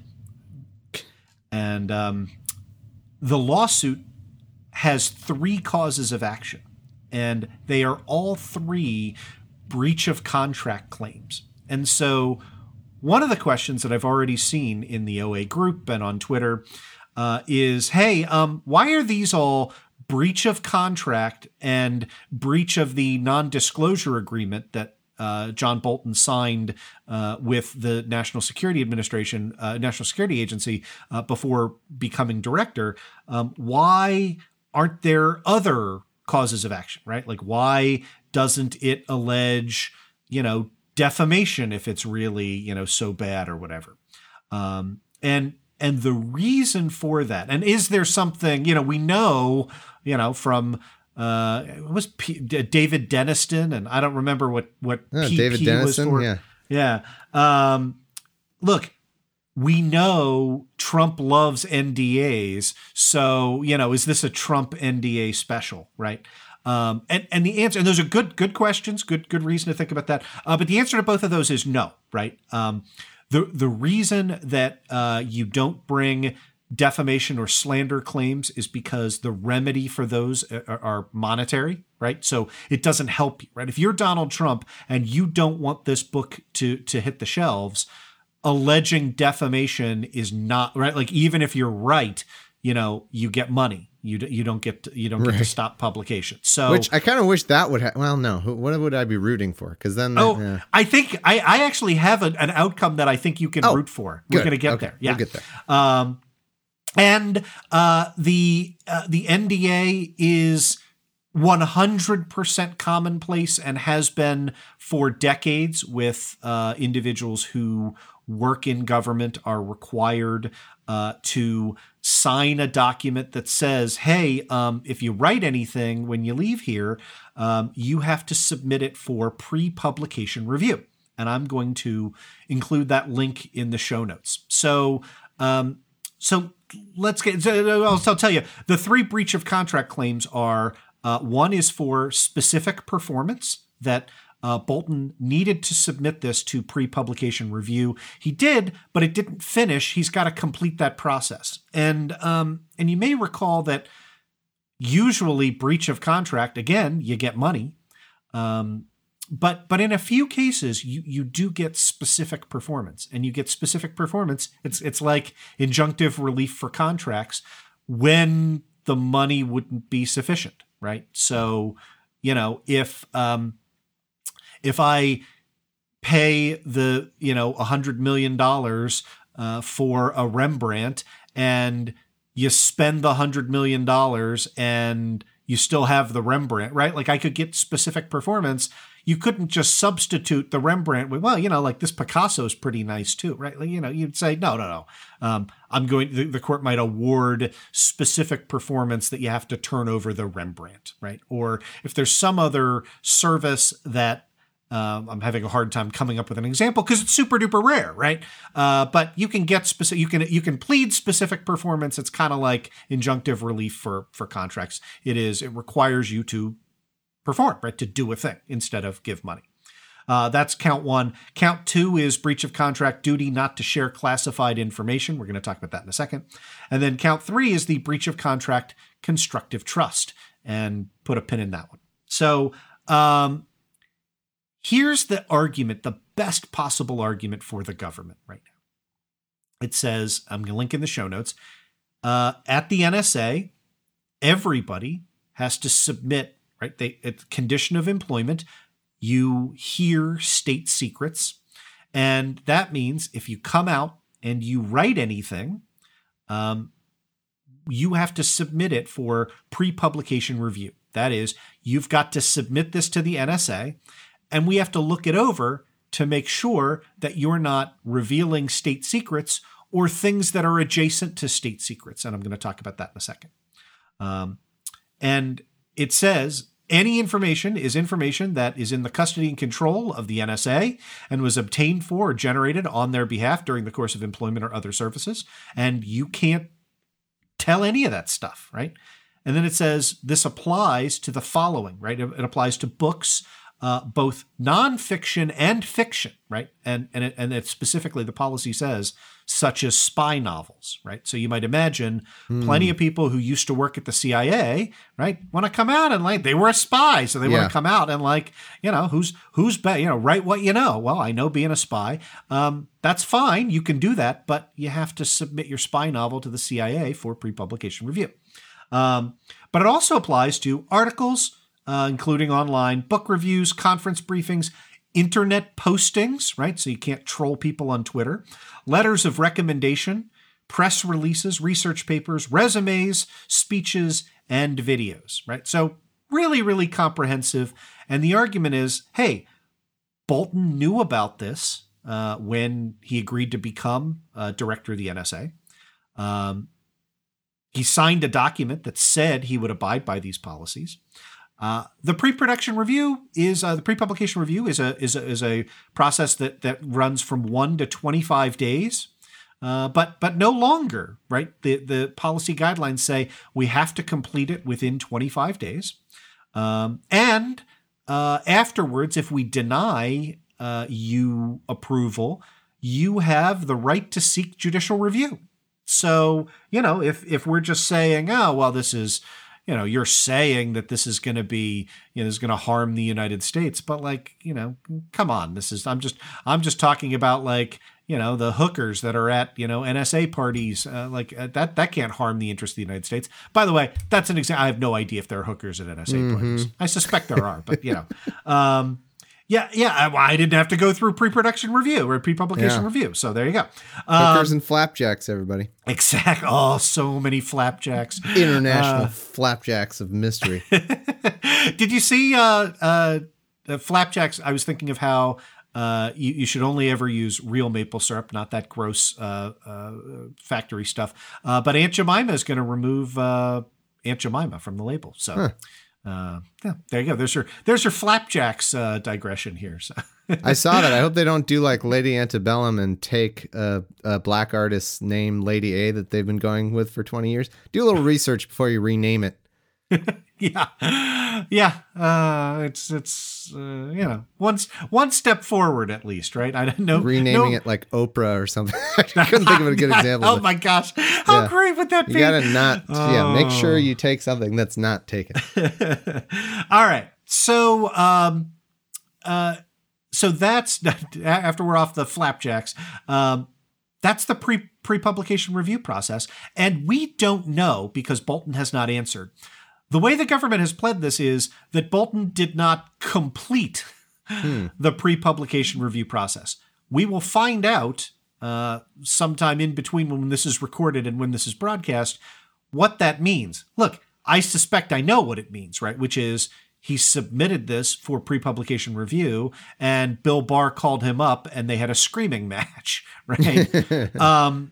And um, the lawsuit has three causes of action. And they are all three breach of contract claims. And so one of the questions that I've already seen in the O A group and on Twitter uh, is, hey, um, why are these all breach of contract and breach of the non-disclosure agreement that uh, John Bolton signed uh, with the National Security Administration, uh, National Security Agency uh, before becoming director? Um, why aren't there other causes of action, right? Like, why doesn't it allege, you know, defamation if it's really, you know, so bad or whatever? Um, and and the reason for that, and is there something, you know, we know, you know, from uh, it was P- David Deniston, and I don't remember what what oh, P P David was Deniston, for. yeah, yeah. Um, look. We know Trump loves N D As, so, you know, is this a Trump N D A special, right? Um, and, and the answer, and those are good, good questions, good, good reason to think about that. Uh, but the answer to both of those is no, right? Um, the, the reason that uh, you don't bring defamation or slander claims is because the remedy for those are, are monetary, right? So it doesn't help you, right? If you're Donald Trump and you don't want this book to, to hit the shelves, alleging defamation is not, right? Like, even if you're right, you know, you get money. You you don't get to, you don't get right. to stop publication. So, which I kind of wish that would. Ha- well, no. What would I be rooting for? Because then, oh, yeah. I think I, I actually have a, an outcome that I think you can oh, root for. We're going to get okay. there. Yeah, we'll get there. Um, and uh, the uh, the N D A is one hundred percent commonplace and has been for decades with uh, individuals who work in government are required uh, to sign a document that says, hey, um, if you write anything when you leave here, um, you have to submit it for pre-publication review. And I'm going to include that link in the show notes. So, um, so let's get, I'll, I'll tell you, the three breach of contract claims are, uh, one is for specific performance that Uh, Bolton needed to submit this to pre-publication review. He did, but it didn't finish. He's got to complete that process. And um, and you may recall that usually breach of contract, again, you get money. Um, but but in a few cases, you you do get specific performance. And you get specific performance. It's it's like injunctive relief for contracts when the money wouldn't be sufficient, right? So, you know, if... Um, If I pay the, you know, one hundred million dollars uh, for a Rembrandt and you spend the one hundred million dollars and you still have the Rembrandt, right? Like, I could get specific performance. You couldn't just substitute the Rembrandt with, well, you know, like this Picasso is pretty nice too, right? Like, you know, you'd say, no, no, no. Um, I'm going, the, the court might award specific performance that you have to turn over the Rembrandt, right? Or if there's some other service that, Um, I'm having a hard time coming up with an example because it's super duper rare, right? Uh, but you can get specific, you can you can plead specific performance. It's kind of like injunctive relief for for contracts. It is it requires you to perform, right? To do a thing instead of give money. Uh, that's count one. Count two is breach of contract duty not to share classified information. We're going to talk about that in a second. And then count three is the breach of contract constructive trust, and put a pin in that one. So. Um, Here's the argument, the best possible argument for the government right now. It says, I'm going to link in the show notes, uh, at the N S A, everybody has to submit, right? They, at condition of employment, you hear state secrets. And that means if you come out and you write anything, um, you have to submit it for pre-publication review. That is, you've got to submit this to the N S A, and we have to look it over to make sure that you're not revealing state secrets or things that are adjacent to state secrets. And I'm going to talk about that in a second. Um, and it says any information is information that is in the custody and control of the N S A and was obtained for or generated on their behalf during the course of employment or other services. And you can't tell any of that stuff, right? And then it says this applies to the following, right? It, it applies to books, Uh, both nonfiction and fiction, right? And and it, and it specifically, the policy says, such as spy novels, right? So you might imagine mm. plenty of people who used to work at the C I A, right, want to come out and like, they were a spy. So they yeah. want to come out and like, you know, who's, who's, be- you know, write what you know. Well, I know being a spy. Um, that's fine. You can do that, but you have to submit your spy novel to the C I A for pre-publication review. Um, but it also applies to articles, Uh, including online book reviews, conference briefings, internet postings, right? So you can't troll people on Twitter, letters of recommendation, press releases, research papers, resumes, speeches, and videos, right? So really, really comprehensive. And the argument is, hey, Bolton knew about this uh, when he agreed to become uh, director of the N S A. Um, he signed a document that said he would abide by these policies. Uh, the pre-production review is uh, the pre-publication review is a is a is a process that that runs from one to twenty-five days, uh, but but no longer, right? The the policy guidelines say we have to complete it within twenty-five days. Um, and uh, afterwards, if we deny uh, you approval, you have the right to seek judicial review. So, you know, if if we're just saying, oh, well, this is, you know, you're saying that this is going to be, you know, this is going to harm the United States, but like, you know, come on, this is, I'm just, I'm just talking about like, you know, the hookers that are at, you know, N S A parties, uh, like uh, that, that can't harm the interest of the United States. By the way, that's an example. I have no idea if there are hookers at N S A mm-hmm. parties. I suspect there are, but you know, um, yeah, yeah. I, I didn't have to go through pre-production review or pre-publication yeah. review. So there you go. Um, hookers and flapjacks, everybody. Exactly. Oh, so many flapjacks. International uh, flapjacks of mystery. Did you see uh, uh, flapjacks? I was thinking of how Uh, you, you should only ever use real maple syrup, not that gross uh, uh, factory stuff. Uh, but Aunt Jemima is going to remove uh, Aunt Jemima from the label. So huh. uh, yeah, there you go. There's your there's your flapjacks uh, digression here. So. I saw that. I hope they don't do like Lady Antebellum and take a, a black artist's name, Lady A, that they've been going with for twenty years. Do a little research before you rename it. yeah, yeah. Uh, it's it's uh, you know one one step forward at least, right? I don't know. Renaming no, it like Oprah or something. I couldn't think of a good example. Oh my gosh, how yeah. great would that be? You gotta not. Oh. Yeah, make sure you take something that's not taken. All right, so um, uh, so that's after we're off the flapjacks. Um, that's the pre pre-publication review process, and we don't know because Bolton has not answered. The way the government has pled this is that Bolton did not complete hmm. the pre-publication review process. We will find out uh, sometime in between when this is recorded and when this is broadcast what that means. Look, I suspect I know what it means, right? Which is he submitted this for pre-publication review and Bill Barr called him up and they had a screaming match, right? um,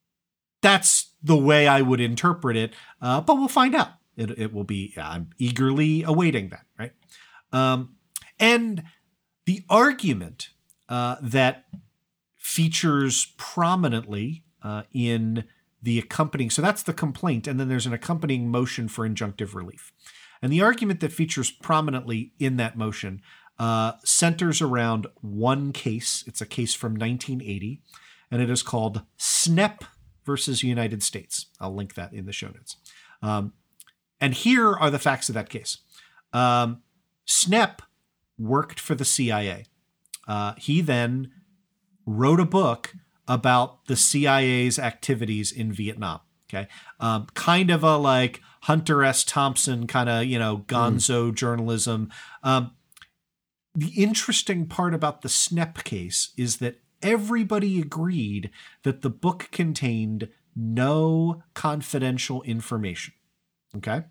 that's the way I would interpret it, uh, but we'll find out. It, it will be, I'm eagerly awaiting that, right? Um, and the argument uh, that features prominently uh, in the accompanying, so that's the complaint, and then there's an accompanying motion for injunctive relief. And the argument that features prominently in that motion uh, centers around one case. It's a case from nineteen eighty, and it is called Snepp versus United States. I'll link that in the show notes. Um, And here are the facts of that case. Um, Snepp worked for the C I A. Uh, he then wrote a book about the C I A's activities in Vietnam. Okay, um, kind of a like Hunter S. Thompson kind of, you know, gonzo mm. journalism. Um, the interesting part about the Snepp case is that everybody agreed that the book contained no confidential information. Okay.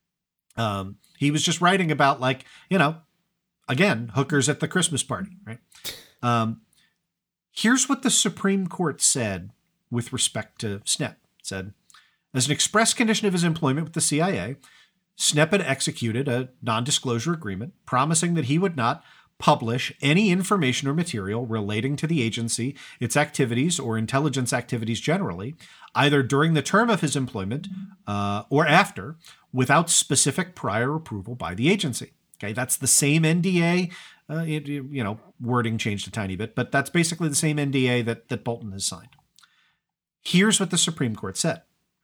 Um, he was just writing about like, you know, again, hookers at the Christmas party, right? Um, here's what the Supreme Court said with respect to Snepp. It said, as an express condition of his employment with the C I A, Snepp had executed a non-disclosure agreement promising that he would not publish any information or material relating to the agency, its activities, or intelligence activities generally, either during the term of his employment uh, or after, without specific prior approval by the agency. Okay, that's the same N D A. Uh, it, you know, wording changed a tiny bit, but that's basically the same N D A that, that Bolton has signed. Here's what the Supreme Court said.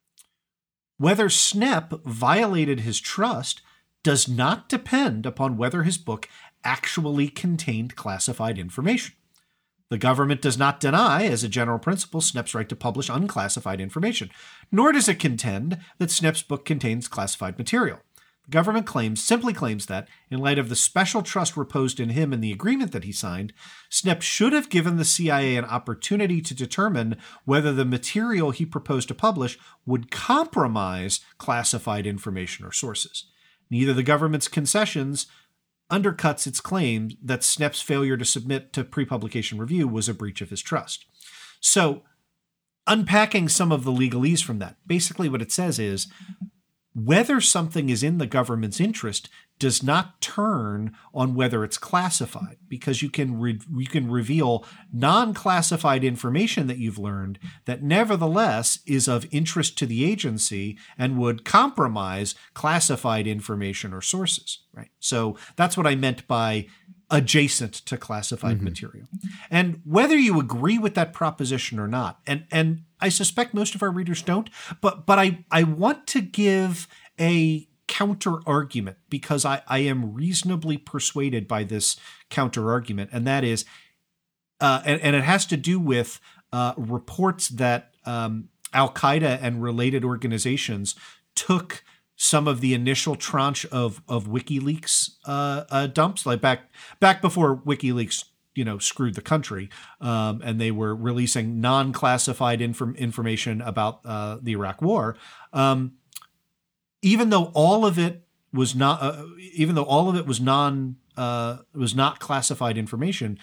Whether Snepp violated his trust does not depend upon whether his book actually contained classified information. The government does not deny, as a general principle, Snepp's right to publish unclassified information, nor does it contend that Snepp's book contains classified material. The government claims, simply claims that, in light of the special trust reposed in him and the agreement that he signed, Snepp should have given the C I A an opportunity to determine whether the material he proposed to publish would compromise classified information or sources. Neither the government's concessions undercuts its claim that Snepp's failure to submit to pre-publication review was a breach of his trust. So, unpacking some of the legalese from that, basically what it says is whether something is in the government's interest does not turn on whether it's classified, because you can re- you can reveal non-classified information that you've learned that nevertheless is of interest to the agency and would compromise classified information or sources, right? So that's what I meant by adjacent to classified mm-hmm. material. And whether you agree with that proposition or not, and and I suspect most of our readers don't, but but I, I want to give a counter argument because I, I am reasonably persuaded by this counter argument, and that is, uh, and, and it has to do with uh, reports that um, Al-Qaeda and related organizations took some of the initial tranche of of WikiLeaks uh, uh, dumps, like back back before WikiLeaks, you know, screwed the country, um, and they were releasing non-classified inform- information about uh, the Iraq War. Um, even though all of it was not, uh, even though all of it was non, uh, was not classified information,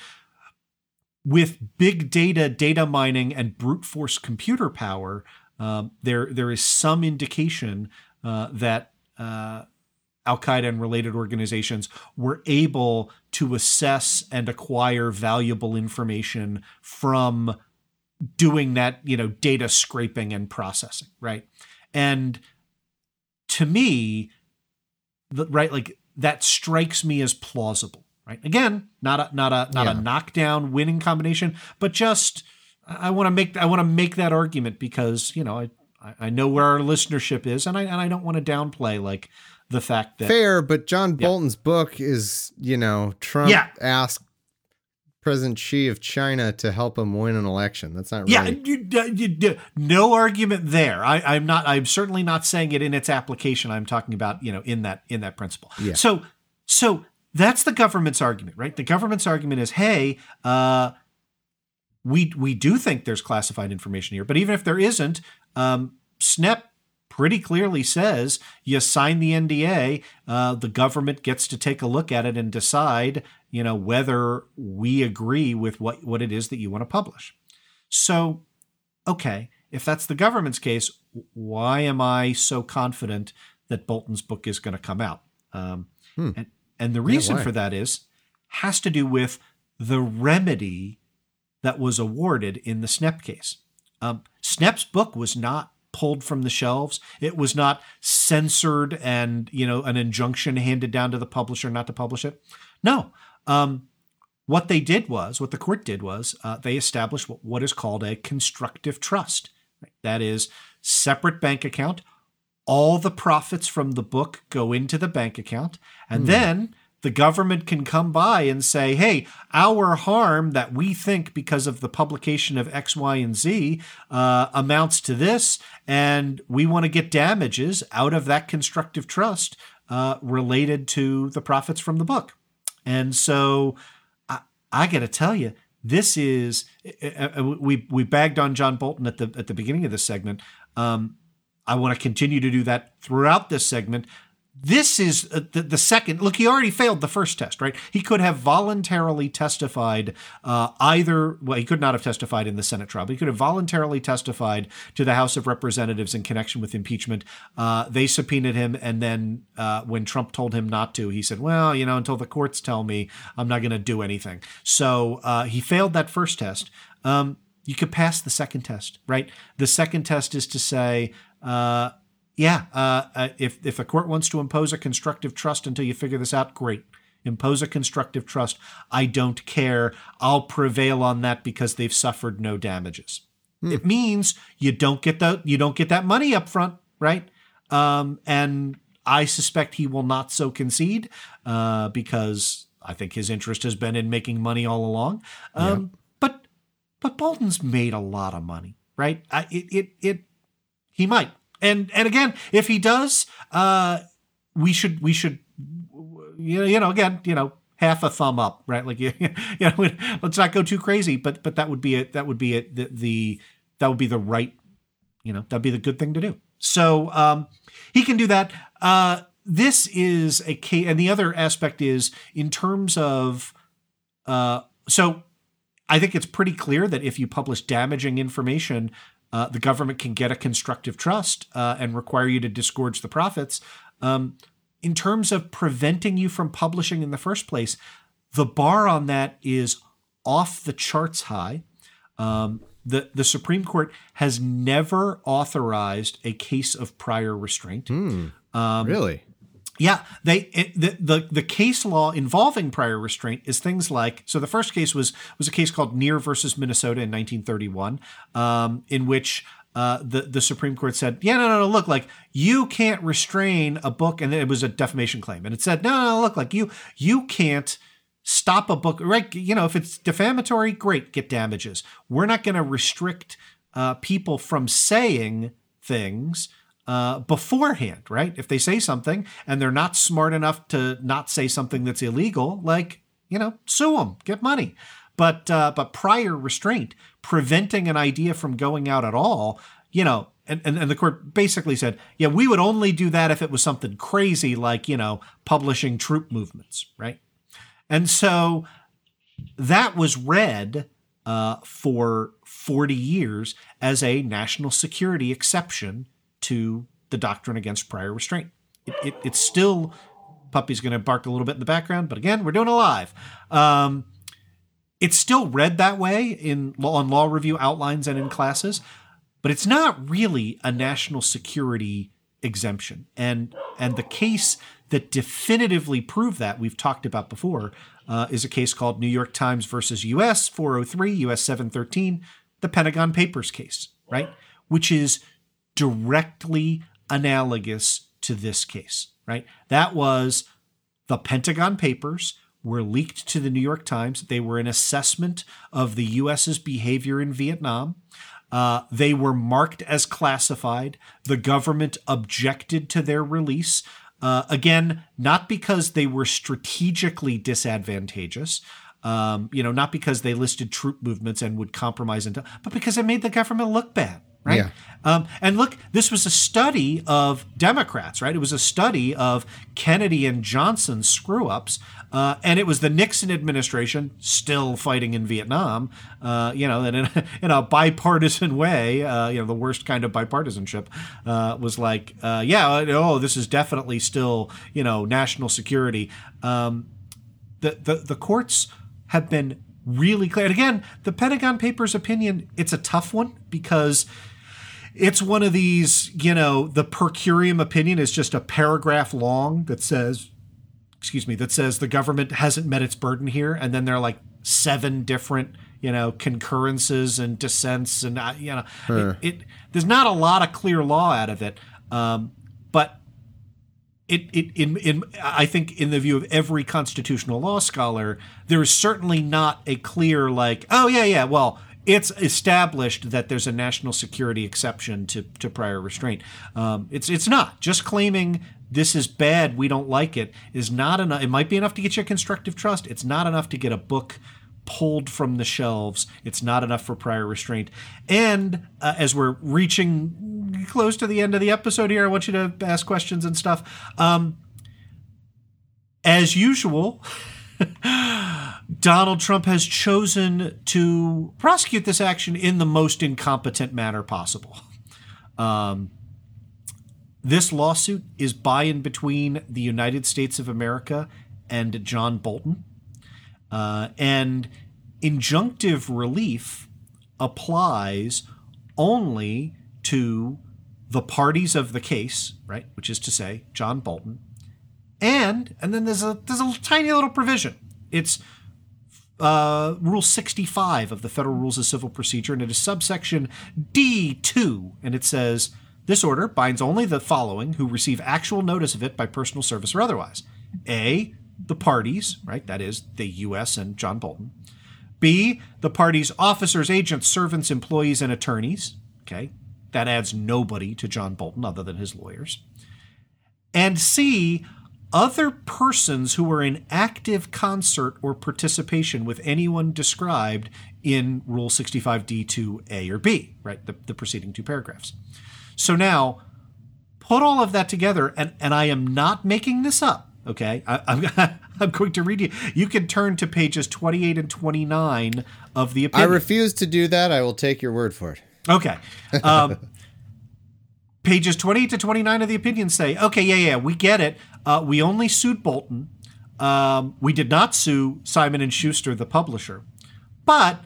with big data, data mining, and brute force computer power, um, there there is some indication uh, that uh, Al-Qaeda and related organizations were able to assess and acquire valuable information from doing that, you know, data scraping and processing, right? And to me, the, right, like that strikes me as plausible, right? Again, not a not a not yeah. a knockdown winning combination, but just I want to make I want to make that argument because, you know, I I know where our listenership is, and I and I don't want to downplay like the fact that fair, but John Bolton's yeah. book is, you know, Trump yeah. asked President Xi of China to help him win an election. That's not really... Yeah, you, you, you, no argument there. I, I'm not. I'm certainly not saying it in its application. I'm talking about, you know, in that in that principle. Yeah. So so that's the government's argument, right? The government's argument is, hey, uh, we we do think there's classified information here, but even if there isn't, um, S N E P pretty clearly says you sign the N D A, uh, the government gets to take a look at it and decide, you know, whether we agree with what, what it is that you want to publish. So, okay, if that's the government's case, why am I so confident that Bolton's book is going to come out? Um, hmm. and, and the reason yeah, for that is, has to do with the remedy that was awarded in the S N E P case. Um, S N E P's book was not pulled from the shelves. It was not censored and, you know, an injunction handed down to the publisher not to publish it. No. Um, what they did was, what the court did was, uh, they established what, what is called a constructive trust. Right? That is, separate bank account. All the profits from the book go into the bank account. And mm. then the government can come by and say, hey, our harm that we think because of the publication of X, Y, and Z uh, amounts to this, and we want to get damages out of that constructive trust uh, related to the profits from the book. And so I, I got to tell you, this is uh, we we bagged on John Bolton at the at the beginning of this segment. Um, I want to continue to do that throughout this segment. This is uh, the, the second. Look, he already failed the first test, right? He could have voluntarily testified uh, either. Well, he could not have testified in the Senate trial, but he could have voluntarily testified to the House of Representatives in connection with impeachment. Uh, they subpoenaed him, and then uh, when Trump told him not to, he said, well, you know, until the courts tell me, I'm not going to do anything. So uh, he failed that first test. Um, you could pass the second test, right? The second test is to say, uh, Yeah, uh, uh, if if a court wants to impose a constructive trust until you figure this out, great. Impose a constructive trust. I don't care. I'll prevail on that because they've suffered no damages. Hmm. It means you don't get the you don't get that money up front, right? Um, and I suspect he will not so concede uh, because I think his interest has been in making money all along. Um, yeah. But but Bolton's made a lot of money, right? I, it it it he might. And and again, if he does, uh, we should we should you know, you know again you know half a thumb up, right? Like you, you know, let's not go too crazy, but but that would be it. That would be it. The, the that would be the right, you know, that'd be the good thing to do. So um, he can do that. Uh, this is a case, and the other aspect is in terms of uh, so I think it's pretty clear that if you publish damaging information, uh, the government can get a constructive trust uh, and require you to disgorge the profits. Um, in terms of preventing you from publishing in the first place, the bar on that is off the charts high. Um, the, the Supreme Court has never authorized a case of prior restraint. Mm, um, really? Yeah, they it, the, the the case law involving prior restraint is things like, so the first case was was a case called Neer versus Minnesota in nineteen thirty-one, um, in which uh, the the Supreme Court said, yeah, no, no, no, look, like you can't restrain a book, and it was a defamation claim, and it said, no, no, no look, like you you can't stop a book, right? You know, if it's defamatory, great, get damages. We're not going to restrict uh, people from saying things Uh, beforehand, right? If they say something and they're not smart enough to not say something that's illegal, like, you know, sue them, get money. But uh, but prior restraint, preventing an idea from going out at all, you know, and, and, and the court basically said, yeah, we would only do that if it was something crazy like, you know, publishing troop movements, right? And so that was read uh, for forty years as a national security exception to the doctrine against prior restraint. It, it, it's still, Puppy's going to bark a little bit in the background, but again, we're doing it live. Um, it's still read that way in law, on law review outlines and in classes, but it's not really a national security exemption. And and the case that definitively proved that, we've talked about before, uh, is a case called New York Times versus U S four oh three, U S seven thirteen, the Pentagon Papers case, right? Which is directly analogous to this case, right? That was the Pentagon Papers were leaked to the New York Times. They were an assessment of the U S's behavior in Vietnam. Uh, they were marked as classified. The government objected to their release. Uh, again, not because they were strategically disadvantageous, um, you know, not because they listed troop movements and would compromise, into, but because it made the government look bad. Right. Yeah. Um, and look, this was a study of Democrats, right? It was a study of Kennedy and Johnson's screw ups. Uh, and it was the Nixon administration still fighting in Vietnam, uh, you know, and in, in a bipartisan way, uh, you know, the worst kind of bipartisanship uh, was like, uh, yeah, oh, this is definitely still, you know, national security. Um, the, the, the courts have been really clear. And again, the Pentagon Papers opinion, it's a tough one because it's one of these, you know, the per curiam opinion is just a paragraph long that says, excuse me, that says the government hasn't met its burden here. And then there are like seven different, you know, concurrences and dissents. And, uh, you know, Huh. it, it there's not a lot of clear law out of it. Um, but It, it in in I think in the view of every constitutional law scholar, there is certainly not a clear like, oh yeah, yeah, well, it's established that there's a national security exception to, to prior restraint. Um, it's it's not. Just claiming this is bad, we don't like it, is not enough. It might be enough to get you a constructive trust. It's not enough to get a book pulled from the shelves. It's not enough for prior restraint. And uh, as we're reaching close to the end of the episode here, I want you to ask questions and stuff. Um, as usual, Donald Trump has chosen to prosecute this action in the most incompetent manner possible. Um, this lawsuit is by and between the United States of America and John Bolton. Uh, and injunctive relief applies only to the parties of the case, right? Which is to say, John Bolton. And and then there's a there's a tiny little provision. It's uh, Rule sixty-five of the Federal Rules of Civil Procedure, and it is subsection D two, and it says, this order binds only the following who receive actual notice of it by personal service or otherwise. A, the parties, right? That is the U S and John Bolton. B, the parties' officers, agents, servants, employees, and attorneys. Okay, that adds nobody to John Bolton other than his lawyers. And C, other persons who are in active concert or participation with anyone described in Rule sixty-five D two A or B, right? The, the preceding two paragraphs. So now, put all of that together, and, and I am not making this up, okay? I, I'm, I'm going to read you. You can turn to pages twenty-eight and twenty-nine of the opinion. I refuse to do that. I will take your word for it. Okay. Um, pages twenty-eight to twenty-nine of the opinion say, okay, yeah, yeah, we get it. Uh, we only sued Bolton. Um, we did not sue Simon and Schuster, the publisher. But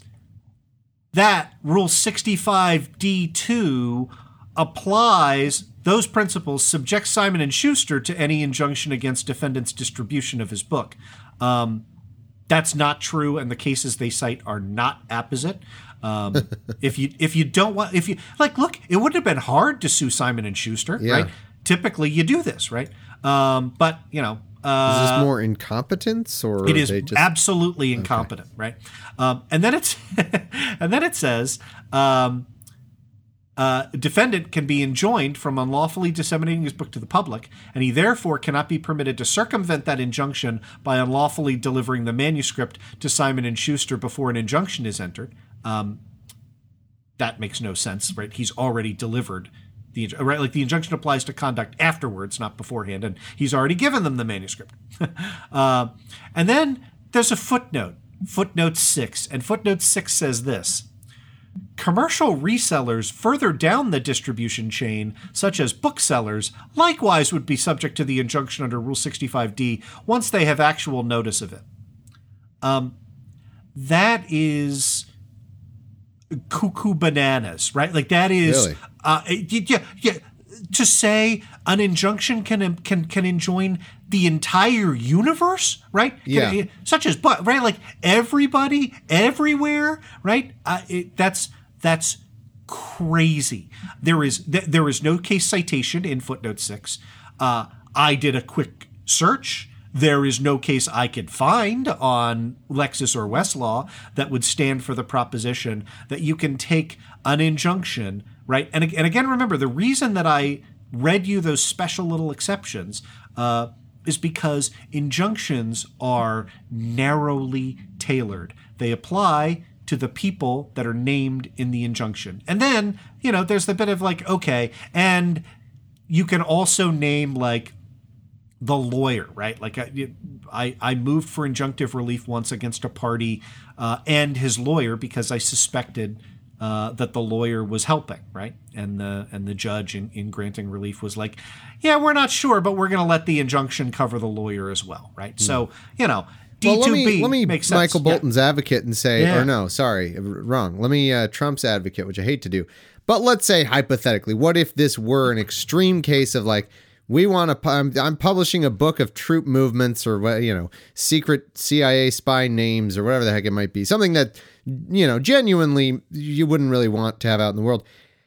that Rule sixty-five D two applies, those principles subject Simon and Schuster to any injunction against defendant's distribution of his book. Um, that's not true, and the cases they cite are not apposite. Um, if you if you don't want, if you like, look, it wouldn't have been hard to sue Simon and Schuster, Yeah. right? Typically, you do this, right? Um, but you know, uh, Is this more incompetence, or it is they just... absolutely incompetent, okay. right? Um, and then it's and then it says. Um, Uh, a defendant can be enjoined from unlawfully disseminating his book to the public, and he therefore cannot be permitted to circumvent that injunction by unlawfully delivering the manuscript to Simon and Schuster before an injunction is entered. Um, that makes no sense, right? He's already delivered the right, like the injunction applies to conduct afterwards, not beforehand, and he's already given them the manuscript. uh, and then there's a footnote, footnote six, and footnote six says this. Commercial resellers further down the distribution chain, such as booksellers, likewise would be subject to the injunction under Rule sixty-five D once they have actual notice of it. Um, that is cuckoo bananas, right? Like that is, Really? uh, yeah, yeah. To say an injunction can can can enjoin the entire universe, right? Yeah. Can, such as, but right, like everybody, everywhere, right? Uh, it, that's that's crazy. There is th- there is no case citation in footnote six. Uh, I did a quick search. There is no case I could find on Lexis or Westlaw that would stand for the proposition that you can take an injunction, right? And, and again, remember, the reason that I read you those special little exceptions uh, is because injunctions are narrowly tailored. They apply to the people that are named in the injunction. And then, you know, there's the bit of like, okay, and you can also name like the lawyer, right? Like I, I, I moved for injunctive relief once against a party uh, and his lawyer because I suspected uh, that the lawyer was helping, right? And the and the judge in, in granting relief was like, yeah, we're not sure, but we're going to let the injunction cover the lawyer as well, right? Mm. So, you know, D two B well, let me, let me makes sense. Michael Bolton's yeah. advocate and say, yeah. or no, sorry, wrong. Let me uh, Trump's advocate, which I hate to do. But let's say hypothetically, what if this were an extreme case of like, we want to, I'm, I'm publishing a book of troop movements or, what you know, secret C I A spy names or whatever the heck it might be. Something that, you know, genuinely you wouldn't really want to have out in the world.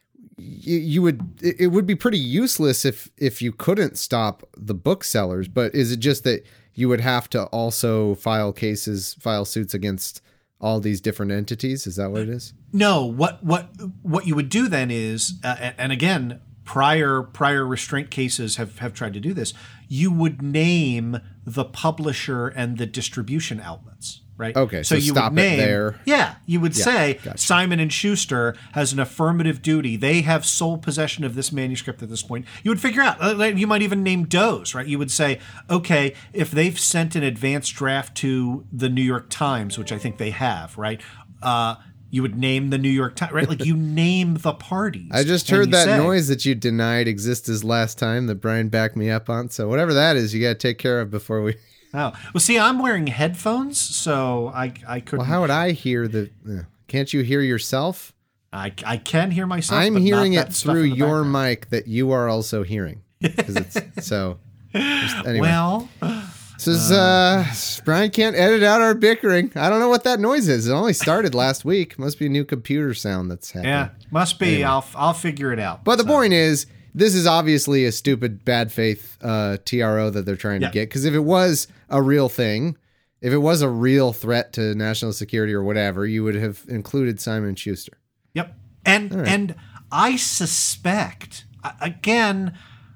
You, you would, it would be pretty useless if, if you couldn't stop the booksellers. But is it just that you would have to also file cases, file suits against all these different entities? Is that what it is? No, what, what, what you would do then is, uh, and again, Prior prior restraint cases have, have tried to do this. You would name the publisher and the distribution outlets, right? Okay, so, so you stop would name, it there. Yeah, you would yeah, say gotcha. Simon and Schuster has an affirmative duty. They have sole possession of this manuscript at this point. You would figure out. You might even name Doe's, right? You would say, okay, if they've sent an advanced draft to the New York Times, which I think they have, right? Uh, You would name the New York Times, right? Like you name the parties. I just heard that say, noise that you denied existed last time that Brian backed me up on. So whatever that is, you got to take care of before we. Oh, well, see, I'm wearing headphones, so I I couldn't. Well, how would I hear the? Uh, can't you hear yourself? I, I can hear myself. I'm but hearing not it that stuff through in the your background. mic that you are also hearing. It's, so just, anyway. Well. This is, uh, Brian can't edit out our bickering. I don't know what that noise is. It only started last week. Must be a new computer sound that's happening. Yeah, must be. Anyway. I'll I'll figure it out. But the so. point is, this is obviously a stupid bad faith uh, T R O that they're trying yeah. to get. Because if it was a real thing, if it was a real threat to national security or whatever, you would have included Simon and Schuster. Yep. And right. and I suspect, again,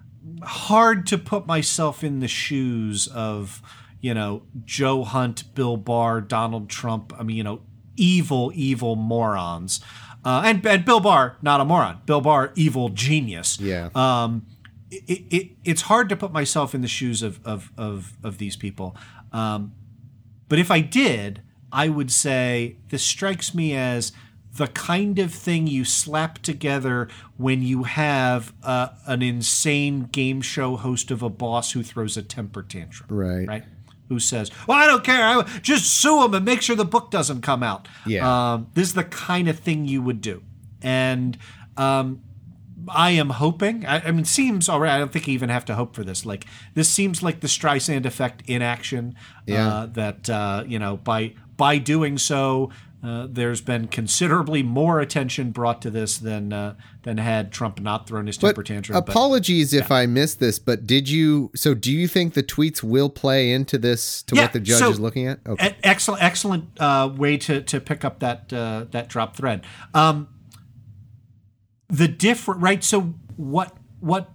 hard to put myself in the shoes of, you know, Joe Hunt, Bill Barr, Donald Trump. I mean, you know, evil, evil morons. Uh, and, and Bill Barr, not a moron. Bill Barr, evil genius. Yeah. Um, it, it, it's hard to put myself in the shoes of, of, of, of these people. Um, but if I did, I would say this strikes me as the kind of thing you slap together when you have uh, an insane game show host of a boss who throws a temper tantrum. Right. Right. Who says, well, I don't care. I, just sue him and make sure the book doesn't come out. Yeah. Um, this is the kind of thing you would do. And um, I am hoping, I, I mean, it seems all right. I don't think you even have to hope for this. Like, this seems like the Streisand effect in action. Yeah. Uh, that, uh, you know, by by doing so, Uh, there's been considerably more attention brought to this than uh, than had Trump not thrown his temper but tantrum. Apologies but, if yeah. I missed this, but did you? So, do you think the tweets will play into this to yeah, what the judge so, is looking at? Okay, a- excellent, excellent uh, way to to pick up that uh, that drop thread. Um, the different right. So what what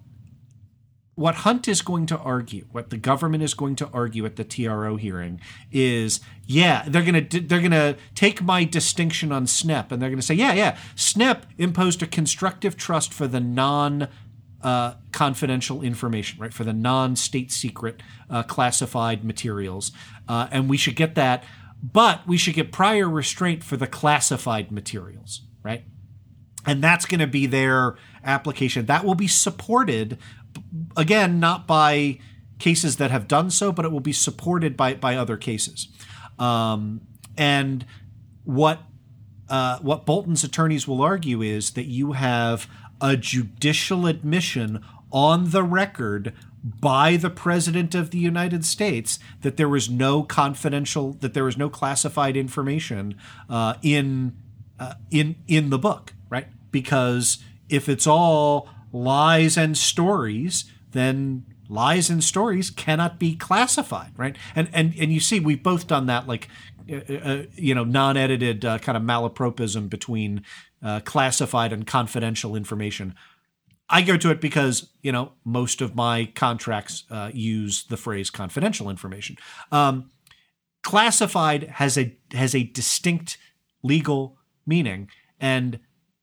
what Hunt is going to argue, what the government is going to argue at the T R O hearing is, yeah, they're gonna they're gonna take my distinction on S N E P and they're gonna say, yeah, yeah, S N E P imposed a constructive trust for the non uh, confidential information, right, for the non-state secret uh, classified materials, uh, and we should get that, but we should get prior restraint for the classified materials, right, and that's going to be their application. That will be supported. Again, not by cases that have done so, but it will be supported by by other cases. Um, and what uh, what Bolton's attorneys will argue is that you have a judicial admission on the record by the President of the United States that there was no confidential, that there was no classified information uh, in uh, in in the book, right? Because if it's all lies and stories, then lies and stories cannot be classified, right? And and and you see, we've both done that, like uh, uh, you know, non-edited uh, kind of malapropism between uh, classified and confidential information. I go to it because, you know, most of my contracts uh, use the phrase confidential information. Um, classified has a has a distinct legal meaning, and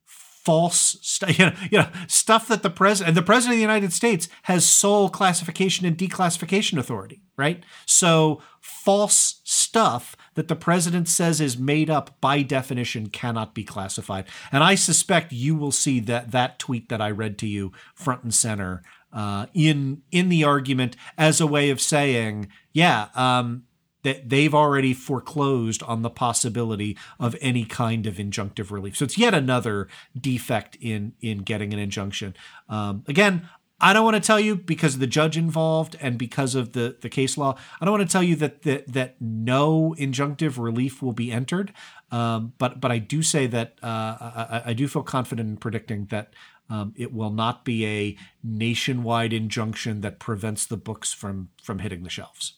false st- you know, you know, stuff that the president, the president of the United States has sole classification and declassification authority, right? So false stuff that the president says is made up by definition cannot be classified. And I suspect you will see that that tweet that I read to you front and center uh, in in the argument as a way of saying, yeah, um, that they've already foreclosed on the possibility of any kind of injunctive relief. So it's yet another defect in in getting an injunction. Um, again, I don't want to tell you, because of the judge involved and because of the, the case law, I don't want to tell you that that, that no injunctive relief will be entered. Um, but but I do say that uh, I, I do feel confident in predicting that um, it will not be a nationwide injunction that prevents the books from from hitting the shelves.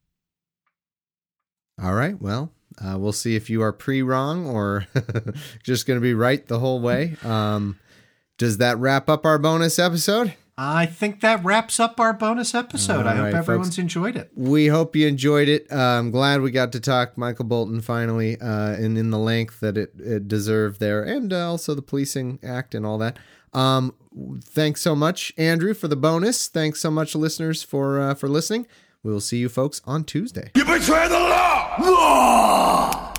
All right. Well, uh, we'll see if you are pre-wrong or just going to be right the whole way. Um, does that wrap up our bonus episode? I think that wraps up our bonus episode. All I hope right, everyone's folks. enjoyed it. We hope you enjoyed it. Uh, I'm glad we got to talk Michael Bolton finally, uh, and in the length that it, it deserved there, and uh, also the Policing Act and all that. Um, thanks so much, Andrew, for the bonus. Thanks so much, listeners, for uh, for listening. We will see you folks on Tuesday. You betray the law! Law!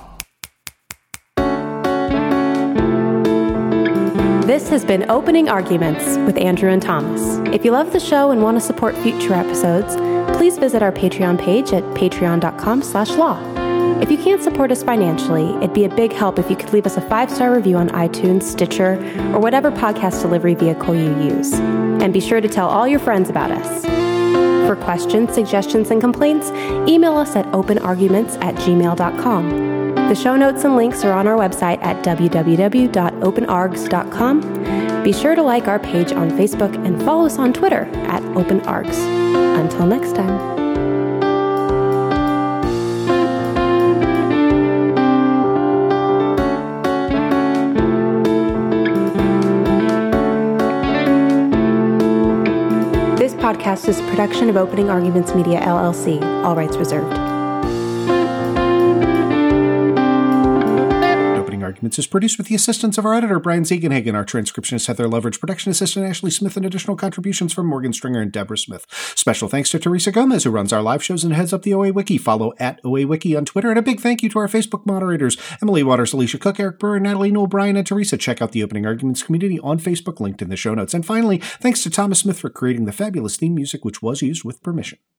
This has been Opening Arguments with Andrew and Thomas. If you love the show and want to support future episodes, please visit our Patreon page at patreon.com slash law. If you can't support us financially, it'd be a big help if you could leave us a five-star review on iTunes, Stitcher, or whatever podcast delivery vehicle you use. And be sure to tell all your friends about us. For questions, suggestions, and complaints, email us at openarguments at gmail dot com. The show notes and links are on our website at w w w dot open args dot com. Be sure to like our page on Facebook and follow us on Twitter at openargs. Until next time. This podcast is a production of Opening Arguments Media, L L C. All rights reserved. Opening arguments. Arguments is produced with the assistance of our editor, Brian Ziegenhagen, our transcriptionist, Heather Leverage, production assistant, Ashley Smith, and additional contributions from Morgan Stringer and Deborah Smith. Special thanks to Teresa Gomez, who runs our live shows and heads up the O A Wiki. Follow at O A Wiki on Twitter. And a big thank you to our Facebook moderators, Emily Waters, Alicia Cook, Eric Burr, Natalie Noel, Brian, and Teresa. Check out the Opening Arguments community on Facebook, linked in the show notes. And finally, thanks to Thomas Smith for creating the fabulous theme music, which was used with permission.